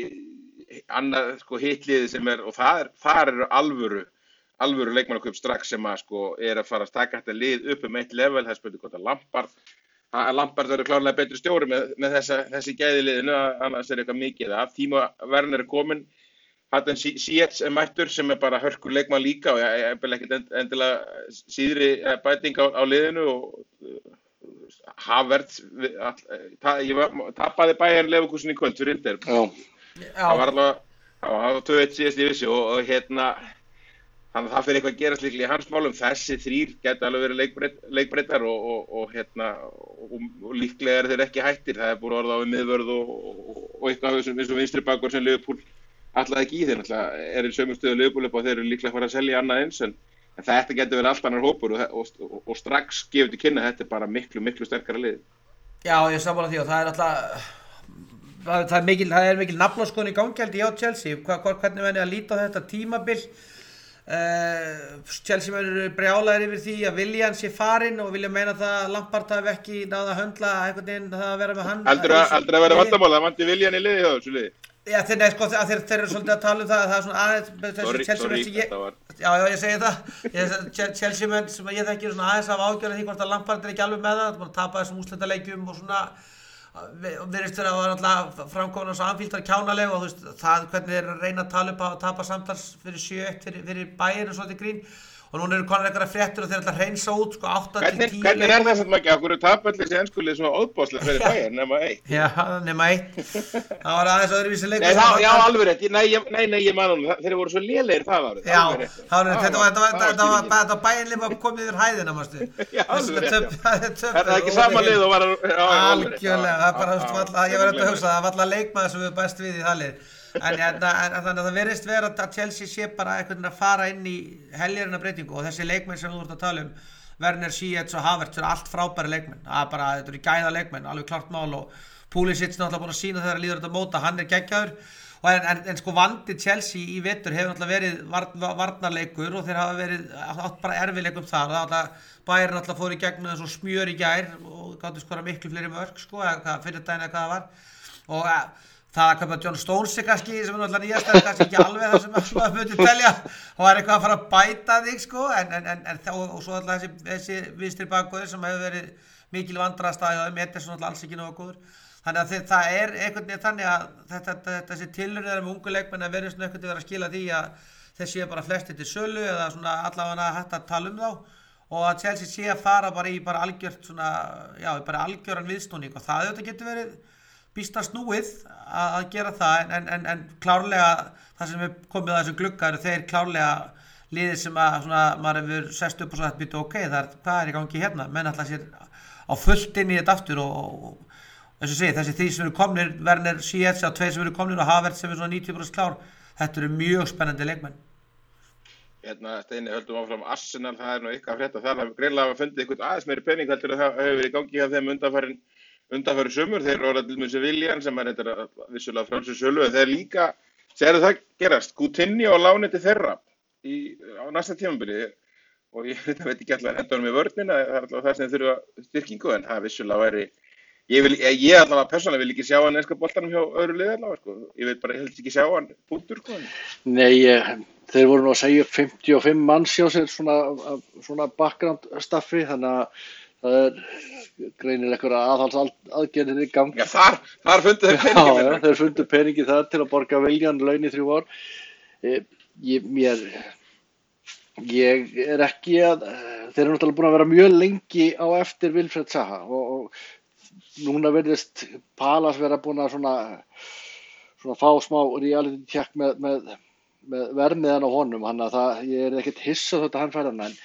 A: annað hitliði sem og þar eru alvöru leikmannakaup strax sem að að fara að taka þetta lið upp eitt level, það spurði hvort að Lampard verður klárlega betri stjóri með þessi gæði liðinu, annars er eitthvað mikið af Timo Werner er kominn, Hatem Ziyech er mættur sem er bara hörkur leikmann líka og ég er ekkert endilega síðri bæting á liðinu og Havertz ég tapaði Bayern Leverkusen í kvöld fyrir Inter. Það var allavega 2-1 síðast í vissi og þannig að það fyrir eitthvað að gerast líklega í hans málum. Þessi þrír geta alveg verið leikbreytar og líklega þeir ekki hættir. Það er búið orða á miðvörð og eitthvað eins og vinstri bakur sem Liverpool ætlaði ekki í þeir. Er í sömu stöðu Liverpool upp og þeir eru líklega að fara að selja annað eins. En þetta getur verið allt annar hópur og strax gefur til kynna þetta er bara miklu sterkara lið.
B: Já, ég sammála því og það er alltaf það er mikil naflaskoðun í gangi held ég á Chelsea. Hvernig menn að líta á þetta tímabil? Chelsea eru brjálæðir yfir því að Willian sé farinn og vilja meina það að Lampard hafi ekki náð að höndla einhvern veginn það að vera með hann.
A: Heldur að vera vandamál, það vanti Willian í liði hjá þessu liði?
B: Já, þeir eru svolítið að tala það er svona aðeins
A: Sorry, þetta var...
B: Já, ég segi það. Chelsea menn sem ég þekki svona aðeins af ágjörði því hvort að Lampard ekki alveg með það, bara tapa þessum úrslitaleikjum og svona virðist vera að var alltaf framkomin á Anfield kjánaleg og þú veist það hvernig þeir reyna að tala upp að tapa samtals fyrir 7-1 fyrir Bayern og svolítið grín og núna eru konar einhverja fréttur og þeir ætla að hreinsa út sko 8-10
A: Hvernig er það sem ekki, okkur tapa allir þessi enskulið svona óðbáslega fyrir Bayern nema 1?
B: Já, nema 1. Það var aðeins öðruvísi leikur.
A: Já, alveg rétt, nei, ég man hún, þeir voru svo lélegir það var.
B: Já, þetta var Bayern að komið yfir hæðina, mástu.
A: Já, alveg rétt. Það er ekki sama lið og var
B: algjörlega, það er bara, ég var að hugsa, það var alltaf leikmaður sem við bæst við í það lið. En þannig að það verðist vera að Chelsea sé bara einhvern veginn að fara inn í heljarina breytingu og þessi leikmenn sem þú ert að tala Werner, Ziyech og Havertz eru allt frábæri leikmenn. Þetta eru gæða leikmenn, alveg klart mál og Pulisic náttúrulega búin að sína þegar líður þetta móta, hann geggjaður. En sko vandi Chelsea í vetur hefur náttúrulega verið varnarleikur og þeir hafa verið átt bara erfiðleikum þar. Bayern náttúrulega fór í gegnum eins og smjör í gær og gátu skora miklu fleiri mörk sko, fyrir daginn eða hvað það var. Og það að kaupa John Stones kannski sem náttúrulega nýjast kannski ekki alveg það sem maður myndi telja og var eitthvað að fara að bæta þig sko og svo alltaf þessi vinstri bakvörður sem hefur verið mikil vandræðastaða hjá þeim, Ederson alltaf alls ekki nógu góður. Þannig að það er einhvern veginn þannig að þessi tilraunir með ungu leikmenn að verið svona einhvern veginn að skila því að þeir séu bara flestir til sölu eða svona allavega hægt að tala þá og að Chelsea sé að fara bara í algjört svona, já, bara algjöran viðsnúning og það auðvitað getur verið býsta snúið að gera það en klárlega það sem er komið að þessum glugga eru þeir klárlega liðir sem að svona, maður hefur sest upp og sagt býtu ok, hvað er í gangi hérna menn alltaf sér á fullt inn í þetta aftur og eins og segi þessi því sem eru komnir Werner, Ziyech og tveir sem eru komnir og Havertz sem er svona 90% klár þetta eru mjög spennandi leikmenn.
A: Steini, höldum áfram Arsenal, það er nú eitthvað að frétta þar hafa greinlega fundið eitthvað aðeins meiri pening heldur að það hefur verið í gangi hjá þeim undanfæri sumur, þeir eru til með Willian sem er þetta vissulega frálsir sölu en þeir líka, segir það gerast Coutinho á láni til þeirra á næsta tímabili og ég veit ekki alltaf henda honum í vörnina, það er alltaf það sem þeir þurfa styrkingu en það vissulega væri ég allavega persónulega vil ekki sjá hann enska boltanum hjá öðru liði allavega sko, ég veit bara ég held ekki sjá hann punktur sko.
C: Nei, þeir voru nú að segja 55 manns hjá sér svona background staffi þannig að það er greinilega einhverja aðhalsaðgerðir í gangi.
A: Já, þar fundu þeir peningi.
C: Já, þeir fundu peningi þar til að borga Willian laun í 3 ár. Ég er ekki að, þeir eru náttúrulega búin að vera mjög lengi á eftir Wilfried Zaha og núna virðist Palace vera búin að svona fá smá reality check með vermiðan á honum, hann að ég er ekkert hissa þetta hann fær hann en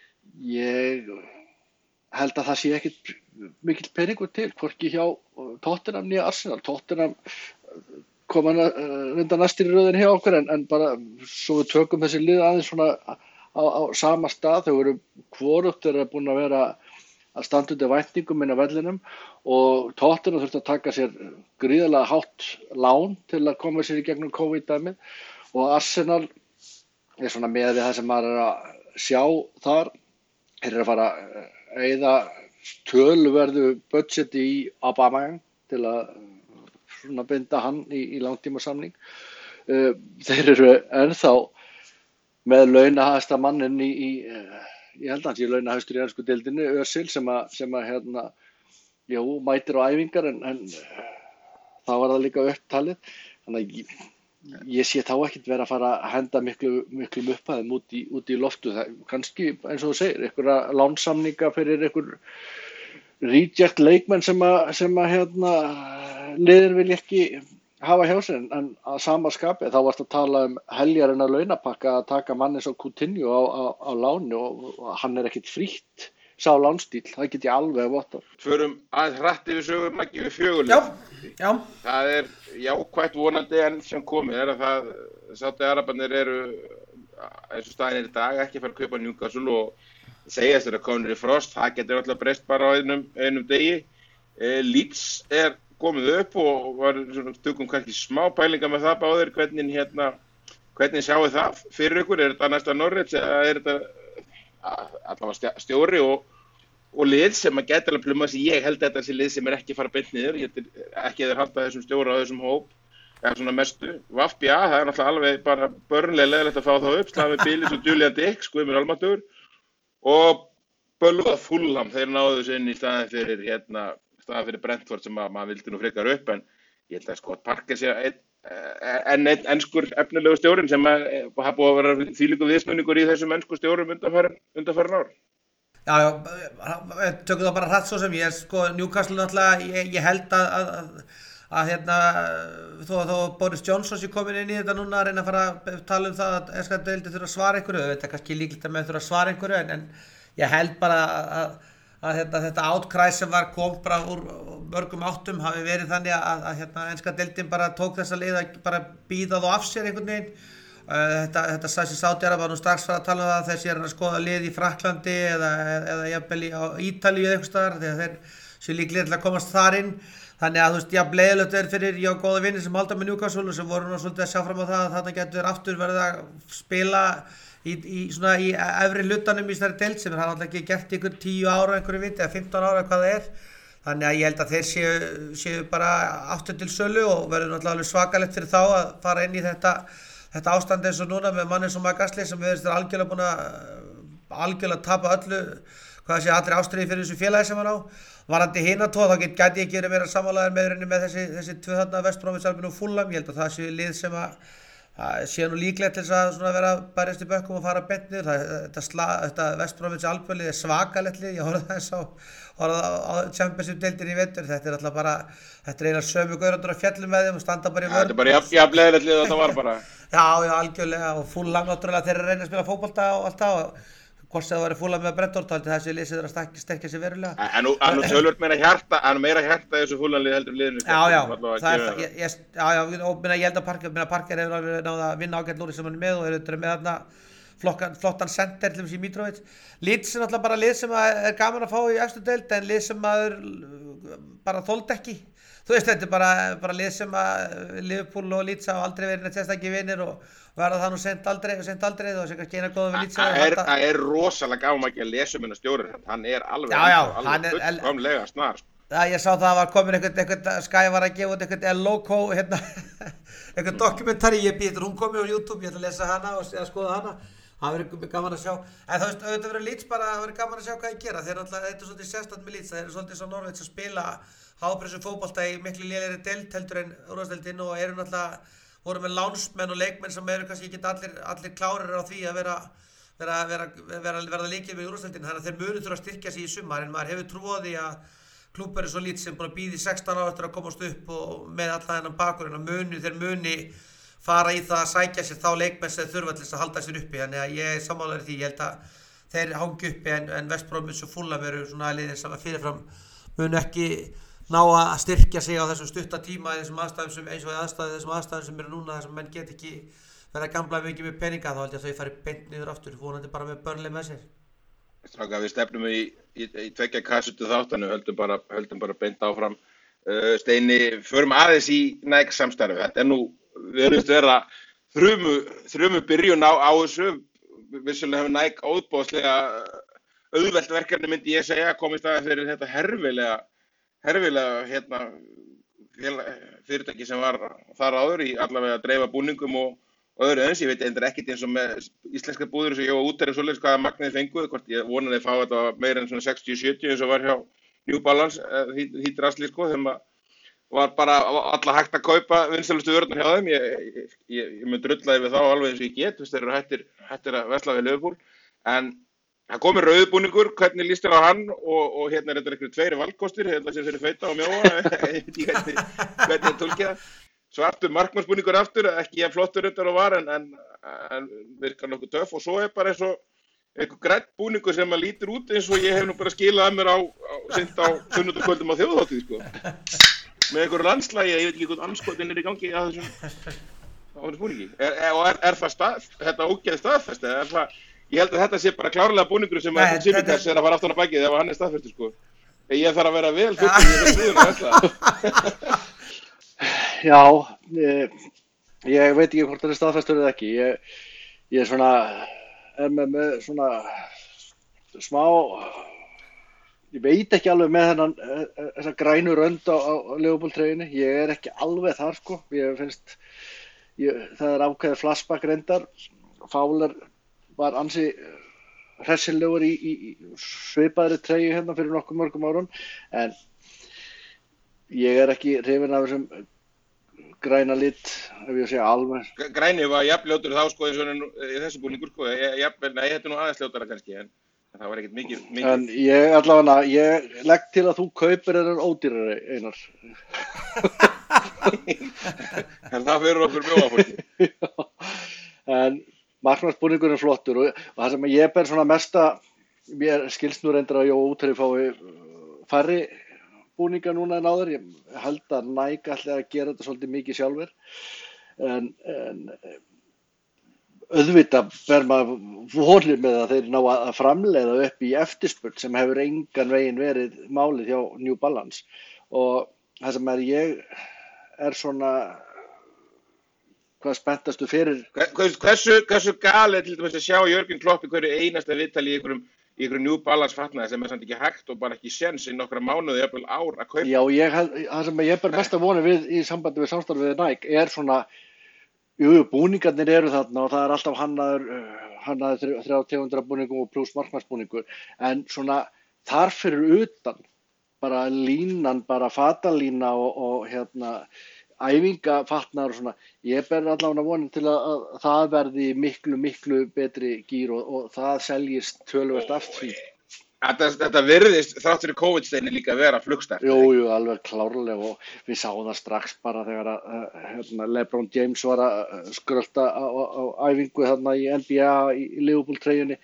C: ég held að það sé ekkert mikill peningur til, hvorki hjá Tottenham nýja Arsenal. Tottenham kom hann reynda næstir í röðin hjá okkur en bara svo við tökum þessi lið aðeins svona á sama stað, þau eru hvorugt eru búin að vera að standa undir væntingum inn á vellinum og Tottenham þurfti að taka sér gríðarlega hátt lán til að koma sér í gegnum COVID-dæmið og Arsenal er svona með við það sem maður er að sjá þar, þeir eru að fara eyða töluverðu budgeti í Aubameyang til að svona binda hann í langtímasamning. Þeir eru ennþá með launahæsta mannin ég held að hann sé launahæstur í ensku deildinni, Özil sem að mætir á æfingar en það var það líka upptalið. Þannig að ég sé þá ekkert vera að fara að henda miklum upphæðum út í loftu. Það kannski eins og þú segir, einhverja lánsamninga fyrir einhver reject leikmenn sem að liðin vil ekki hafa hjá sér en að sama skapi þá varst að tala heljarina launapakka að taka mann eins og Coutinho á láni og hann er ekkert frítt sá lánstíl, það get ég alveg að votta.
A: Förum aðeins hratt yfir sögum ekki við fjögurlið.
B: Já.
A: Það er jákvætt vonandi en sem komið er að það Sádi-Arabarnir eru eins og staðin er í dag ekki að fara að kaupa Newcastle og segjast þeirra komnir í frost, það getur alltaf breyst bara á einum degi. Leeds er komið upp og var tökum kannski smá pælinga með það báðir Hvernig sjáu það fyrir ykkur? Þetta næsta Norwich eða þetta allavega stjóri og lið sem að gæti alveg pluma sig? Ég held þetta lið sem ekki fara beint niður. Ég ekki þeir halda þessum stjóra á þessum hóp. Það svona mestu. VfBA, það náttúrulega alveg bara börnlega leðilegt að fá þá upp. Slavi Bilis og Julian Dix, Guðmur Almatur. Og Bölva Fulham, þeir náðu þessu inn í staðin fyrir Brentford sem maður vildi nú frekar upp. En ég held að Scott Parker sé einn enskur efnilegu stjórinn sem hafa búið að vera þvílíkur viðsnúningur í þessum ensku stjórum undanfarin ár.
B: Já, tökum það bara hratt svo sem ég Newcastle náttúrulega, ég held að þó Boris Johnson sé komin inn í þetta núna að reyna að fara að tala það að enska deildin þurfa að svara einhverju, þetta kannski líklegt að menn þurfa að svara einhverju en ég held bara að þetta outcry sem kom bara úr mörgum áttum hafi verið þannig að enska deildin bara tók þessa leið að bara býða þá af sér einhvern veginn. Þetta sæsi Sádi-Arabía var nú strax fara að tala um það að þessi að skoða lið í Frakklandi eða jafnvel á Ítalíu eða einhvers staðar þegar þeir séu líklegir til að komast þar inn. Þannig að jafn leiðilegt fyrir ég og góða vinir sem halda með Newcastle og sem voru nú svolítið að sjá fram á það að þarna getur þeir aftur verið að spila í efri hlutanum í þessari deild sem þeir hafa alltaf ekki gert ykkur 10 ára einhverju viti eða 15 ára hvað það er. Þannig að ég held að þeir séu bara aftur til sölu og verður náttúrulega alveg svakalegt fyrir þá að fara inn í þetta ástand eins og núna með mann eins og Magasli sem við erum algjörlega búin að algjörlega tapa öllu, allri ástríði fyrir þessu félagi sem hann á. Varandi hina tvo, þá gæti ég ekki verið meira sammálaður með þessi tvö þarna West Bromwich Albion og Fulham. Ég held að það séu lið sem séu nú líklegt til þess að vera bærjast í bökkum og fara beint niður. Þetta West Bromwich Albion lið er svakalegt lið, ég horfði þess á Championship deildinni í vetur. Þetta er alltaf bara, þetta er eiginlega sömu gaurarnir að fjallum með þeim og standa bara í vörn.
A: Þetta er bara jafnleiðilegt lið þetta var bara.
B: Já, algjörlega og Fulham náttúrulega þeir reyna að spila fótbolta og allt það. Hvort sem það væri Fulham með Brentford, þá þessi lið sem þeir að styrkja sig verulega.
A: En nú tölvöld meira hjarta þessu Fulham lið heldur liðinu.
B: Já, og ég held að Parker hefur alveg náð að vinna ágætt lúri sem hann er með og eru með þarna flottan center til þessi Mitrovic. Leeds er náttúrulega bara lið sem er gaman að fá í efstu deild en lið sem maður bara þoldi ekki. Þú veist, þetta er bara lið sem Liverpool og Leeds hafa aldrei verið neitt sérstakir vinir og verða það nú sent aldrei og sé kannski eina góða við Leeds.
A: Það er rosalega gaman ekki að lesa um hennar stjóri, hann er alveg fullkomlega snar.
B: Ég sá það var komin einhvern Sky var að gefa út einhvern logo einhvern dokumentari, ég býður hún komið á YouTube, ég ætla að lesa hana og skoða hana. Það verður gaman að sjá, en þú veist, auðvitað verður Leeds bara, það verður gaman að sjá hvað ég gera, þeir alltaf, þetta er svolítið sérstætt með Leeds, það er svolítið svo Norwich að spila hápressu fótbolta í miklu lélegri deild heldur en úrvalsdeildin og eru náttúrulega, voru með lánsmenn og leikmenn sem eru kannski ekki allir klárir á því að verða leikir með úrvalsdeildin, þannig að þeir munu þurfa að styrkja sig í sumar, en maður hefur trú á því að klúbbur eins og Leeds sem búin að bíða í 16 ára eftir að komast upp og með alla þennan bakgrunn þeir muni fara í það að sækja sér þá leikmenn sem þurfa til þess að halda sér uppi, þannig að ég er sammálaður því, ég held að þeir hangi uppi en West Bromwich og Fulham eru svona liðir sem að fyrirfram munu ekki ná að styrkja sig á þessum stutta tíma í þessum aðstæðum eins og þessum aðstæðum sem eru núna þar sem menn get ekki verið að gambla mikið með peninga, þá held ég að þau fari beint niður aftur, vonandi bara með Burnley með sér.
A: Strákar, við stefnum í tveggja kassutu þáttanu, höldum bara beint áfram. Steini, förum aðeins í Nike samstarfi, þetta er nú verðist vera þrumu byrjun á þessu, vissulega hefur Nike óðbóðslega auðvelt verkefni myndi ég segja, komið staðið fyrir þetta herfilega fyrirtæki sem var þar áður í allavega að dreifa búningum og öðru eins, ég veit endur ekkert eins og með íslenska búðir sem ég var útæri svoleiðis hvaða magnið fenguð, hvort ég vonaði að fá þetta meira en svona 60-70 eins og var hjá New Balance, því drasli sko, þegar var bara alla hægt að kaupa vinsælustu vörurnar hjá þeim, ég mun drulla yfir þá alveg eins og ég get, þeir eru hættir að vesla við Liverpool, en það komið rauðbúningur, hvernig líst þér á hann og hérna er þetta einhverjir 2 valkostir, hérna sem þeir feita og mjóa, ég veit ekki hvernig ég tólki það. Svartur markmannsbúningur aftur, ekki jafn flottur reyndar og var en virkar nokkuð töff og svo er bara eins og einhver grænn búningur sem að lítur út eins og ég hef nú bara skilað að mér seint á sunnudagskvöldum á þjóðhátíð sko. Með einhverju landslægi, ég veit ekki hvort anskotin er í gangi á þessum búningi. Er það þetta ógeð staðfest eða er það, ég held að þetta sé bara klárlega búningur sem að Simikas er að fara aftan á bakið ef hann er staðfestur sko. Ég þarf að vera vel fullur í þessu búðinu þetta.
C: Já, Ég veit ekki hvort það er staðfestur eða ekki. Ég er svona, með svona smá, ég veit ekki alveg með þessa grænu rönd á Liverpool-treyjunni. Ég er ekki alveg þar, sko. Ég finnst, það er ákveðið flashback reyndar. Fowler var ansi hressilegur í svipaðri treyju hérna fyrir nokkuð mörgum árum, en ég er ekki hrifinn af þessum græna lit, ef ég segja alveg.
A: Græni var jafnljótur þá sko eins og í þessu búningur sko, nei þetta er nú aðeins ljótara kannski, en það var ekkert mikið.
C: En ég legg til að þú kaupir þennan ódýrari, Einar.
A: En það fyrir okkur mjóa fólki.
C: En markmannsbúningur er flottur og það sem ég ber svona mesta, mér skilst nú reyndar að Jói Útherji fái færri búninga núna en áður. Ég held að Nike ætli að gera þetta svolítið mikið sjálfur, en auðvitað ber maður vonir með að þeir ná að framleiða upp í eftirspurn sem hefur engan veginn verið málið hjá New Balance, og það sem ég er svona hvað spenntastu fyrir.
A: Hversu galið til dæmis að sjá Jörgen Klopp í hverju einasta viðtali í einhverju New Balance fatnaði sem er samt ekki hægt og bara ekki séns í nokkra mánuði, jafnvel ár að kaupa.
C: Já, það sem ég ber mesta vonir við í sambandi við samstarfið við Nike er svona, búningarnir eru þarna og það er alltaf hannaður 300 búningum og pluss markmannsbúningur, en svona þar fyrir utan, bara línan, bara fatalína og æfingafatnaður og svona, ég ber allavega vonin til að það verði miklu betri gír og það seljist töluvert aftur því.
A: Þetta virðist þrátt fyrir COVID-steini líka að vera flugstært.
C: Jú, alveg klárlega, og við sáum það strax bara þegar að LeBron James var að skrölda á æfingu þarna í NBA í Liverpool-treyjunni.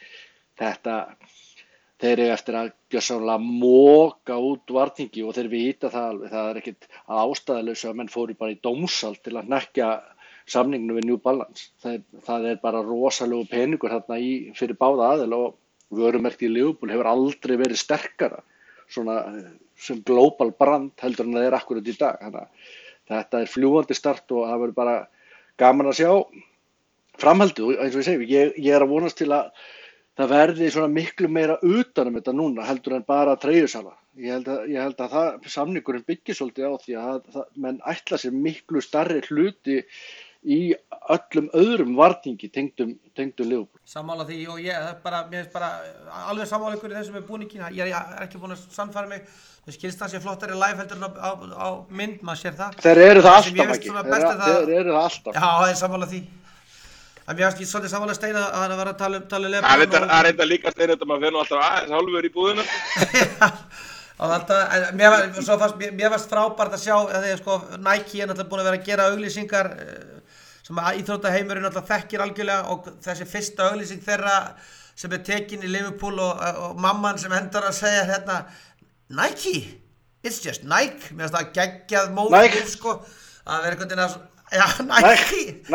C: Þeir eru eftir að gjörsamlega moka út varningi og þeir vita það alveg. Það er ekkit að ástæðulausu að menn fóru bara í dómsal til að hnekkja samninginu við New Balance. Það er bara rosalegu peningur þarna fyrir báða aðila, og vörumerkið í Liverpool hefur aldrei verið sterkara svona sem global brand heldur en það er akkurat í dag. Þannig að þetta er fljúgandi start og það verður bara gaman að sjá framhaldið, og eins og ég segi, ég er að vonast til að það verði svona miklu meira utanum þetta núna heldur en bara treyjusala. Ég held að það samningurinn byggir svolítið á því að menn ætla sér miklu stærri hluti í öllum öðrum varningi tengdum Liverpool.
B: Sammála því, og mér finnst bara alveg sammála ykkur í þessu með búningin. Ég er ekki búin að sannfæra mig. Mér skilst það sé flottari live heldur en á mynd, maður sér það.
C: Þeir eru það alltaf ekki. Þeir eru það alltaf.
B: Já, það er sammála því. En mér finnst ég svolítið sammála Steina að hann vera að tala LeBron.
A: Það er enda líka Steina þetta maður fer nú alltaf aðeins hálfur í búðina. Mér fannst frábært að sjá að sko, Nike er náttúrulega búin að vera að gera auglýsingar sem íþróttaheimurinn náttúrulega þekkir algjörlega, og þessi fyrsta auglýsing þeirra sem er tekin í Liverpool og mamman sem hendur að segja hérna Nike, it's just Nike. Mér finnst það geggjað mótið sko, að vera einhvern veginn að já, Nike.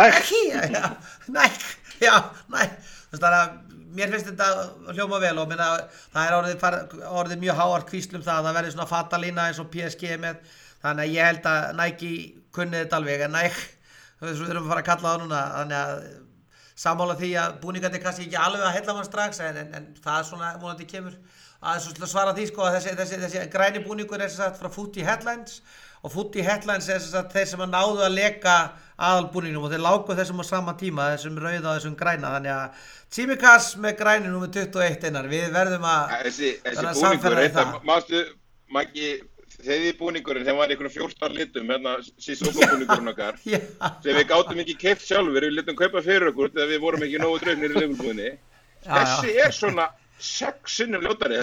A: Þannig að mér finnst þetta hljóma vel, og það er orðið mjög háart hvísl það að það verði svona fatalína eins og PSG með, þannig að ég held að Nike kunni þetta alveg, en Nike, við erum að fara að kalla það núna, þannig að sammála því að búningarnir kannski ekki alveg að heilla mann strax, en það svona vonandi kemur að svara því sko, að þessi græni búningur er sagt frá Footy Headlines, og Footy Headlines er sagt þeir sem að náðu að leka aðalbúningnum, og þeir lágu þessum á sama tíma, þessum rauða og þessum græna, þannig að Tsimikas með græni númer 21 Einar, við verðum að þessi búningur, mástu Maggi, þegar búningurinn sem var í einhverjum 14 litum, hérna Sissoko-búningurinn okkar, sem við gátum ekki keypt sjálfur, við litum kaupa fyrir okkur þegar við vorum ekki nógu draufnir í Liverpool-búninni. Þessi er svona 6 sinnum ljótari.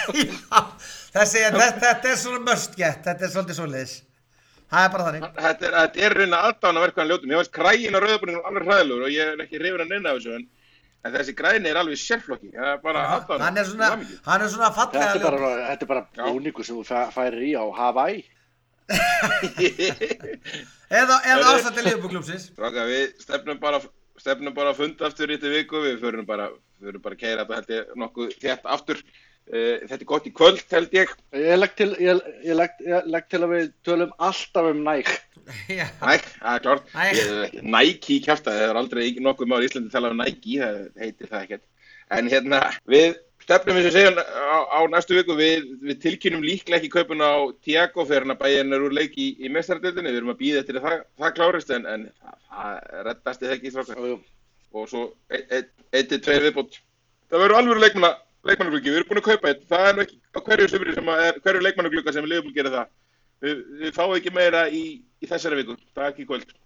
B: Þetta er svona must get, þetta er svolítið svoleiðis. Það er bara þannig.
A: Þetta er reyna aðdána verkan ljótum. Ég veist græin á rauðabúningunum alveg hræðilegur og ég er ekki hrifinn að neina af þessu, en þessi græni er alveg sérflokki. Það er bara aðdána.
B: Hann er svona fallega ljótum.
C: Þetta er bara búningur sem þú færir í á Hawaii.
B: Eða ástætt til Liverpool-klúbsins.
A: Strákar, við stefnum bara að funda aftur í þetta viku. Við förum bara að keyra þetta held ég nokkuð þétt aftur. Þetta gott í kvöld, held ég.
C: Ég legg til að við tölum alltaf Nike.
B: Já.
A: Nike, það klárt.
B: Nike.
A: Nike kjaftaði, það aldrei nokkuð maður í Íslandi talað Nike, það heitir það ekkert. En við stefnum eins og segja á næstu viku, við tilkynnum líklega ekki kaupin á Thiago fyrir Bayern úr leik í meistaradeildinni. Við erum að bíða eftir það klárist, en það reddast það ekki í strákar. Og svo 1-2 viðbót. Það verður alvöru leikmannagluggi, við erum búin að kaupa þetta. Það nú ekki á hverju sumri hverju leikmannaglugga sem Liverpool gerir það. Við fáum ekki meira í þessari viku, það er ekki í kvöld.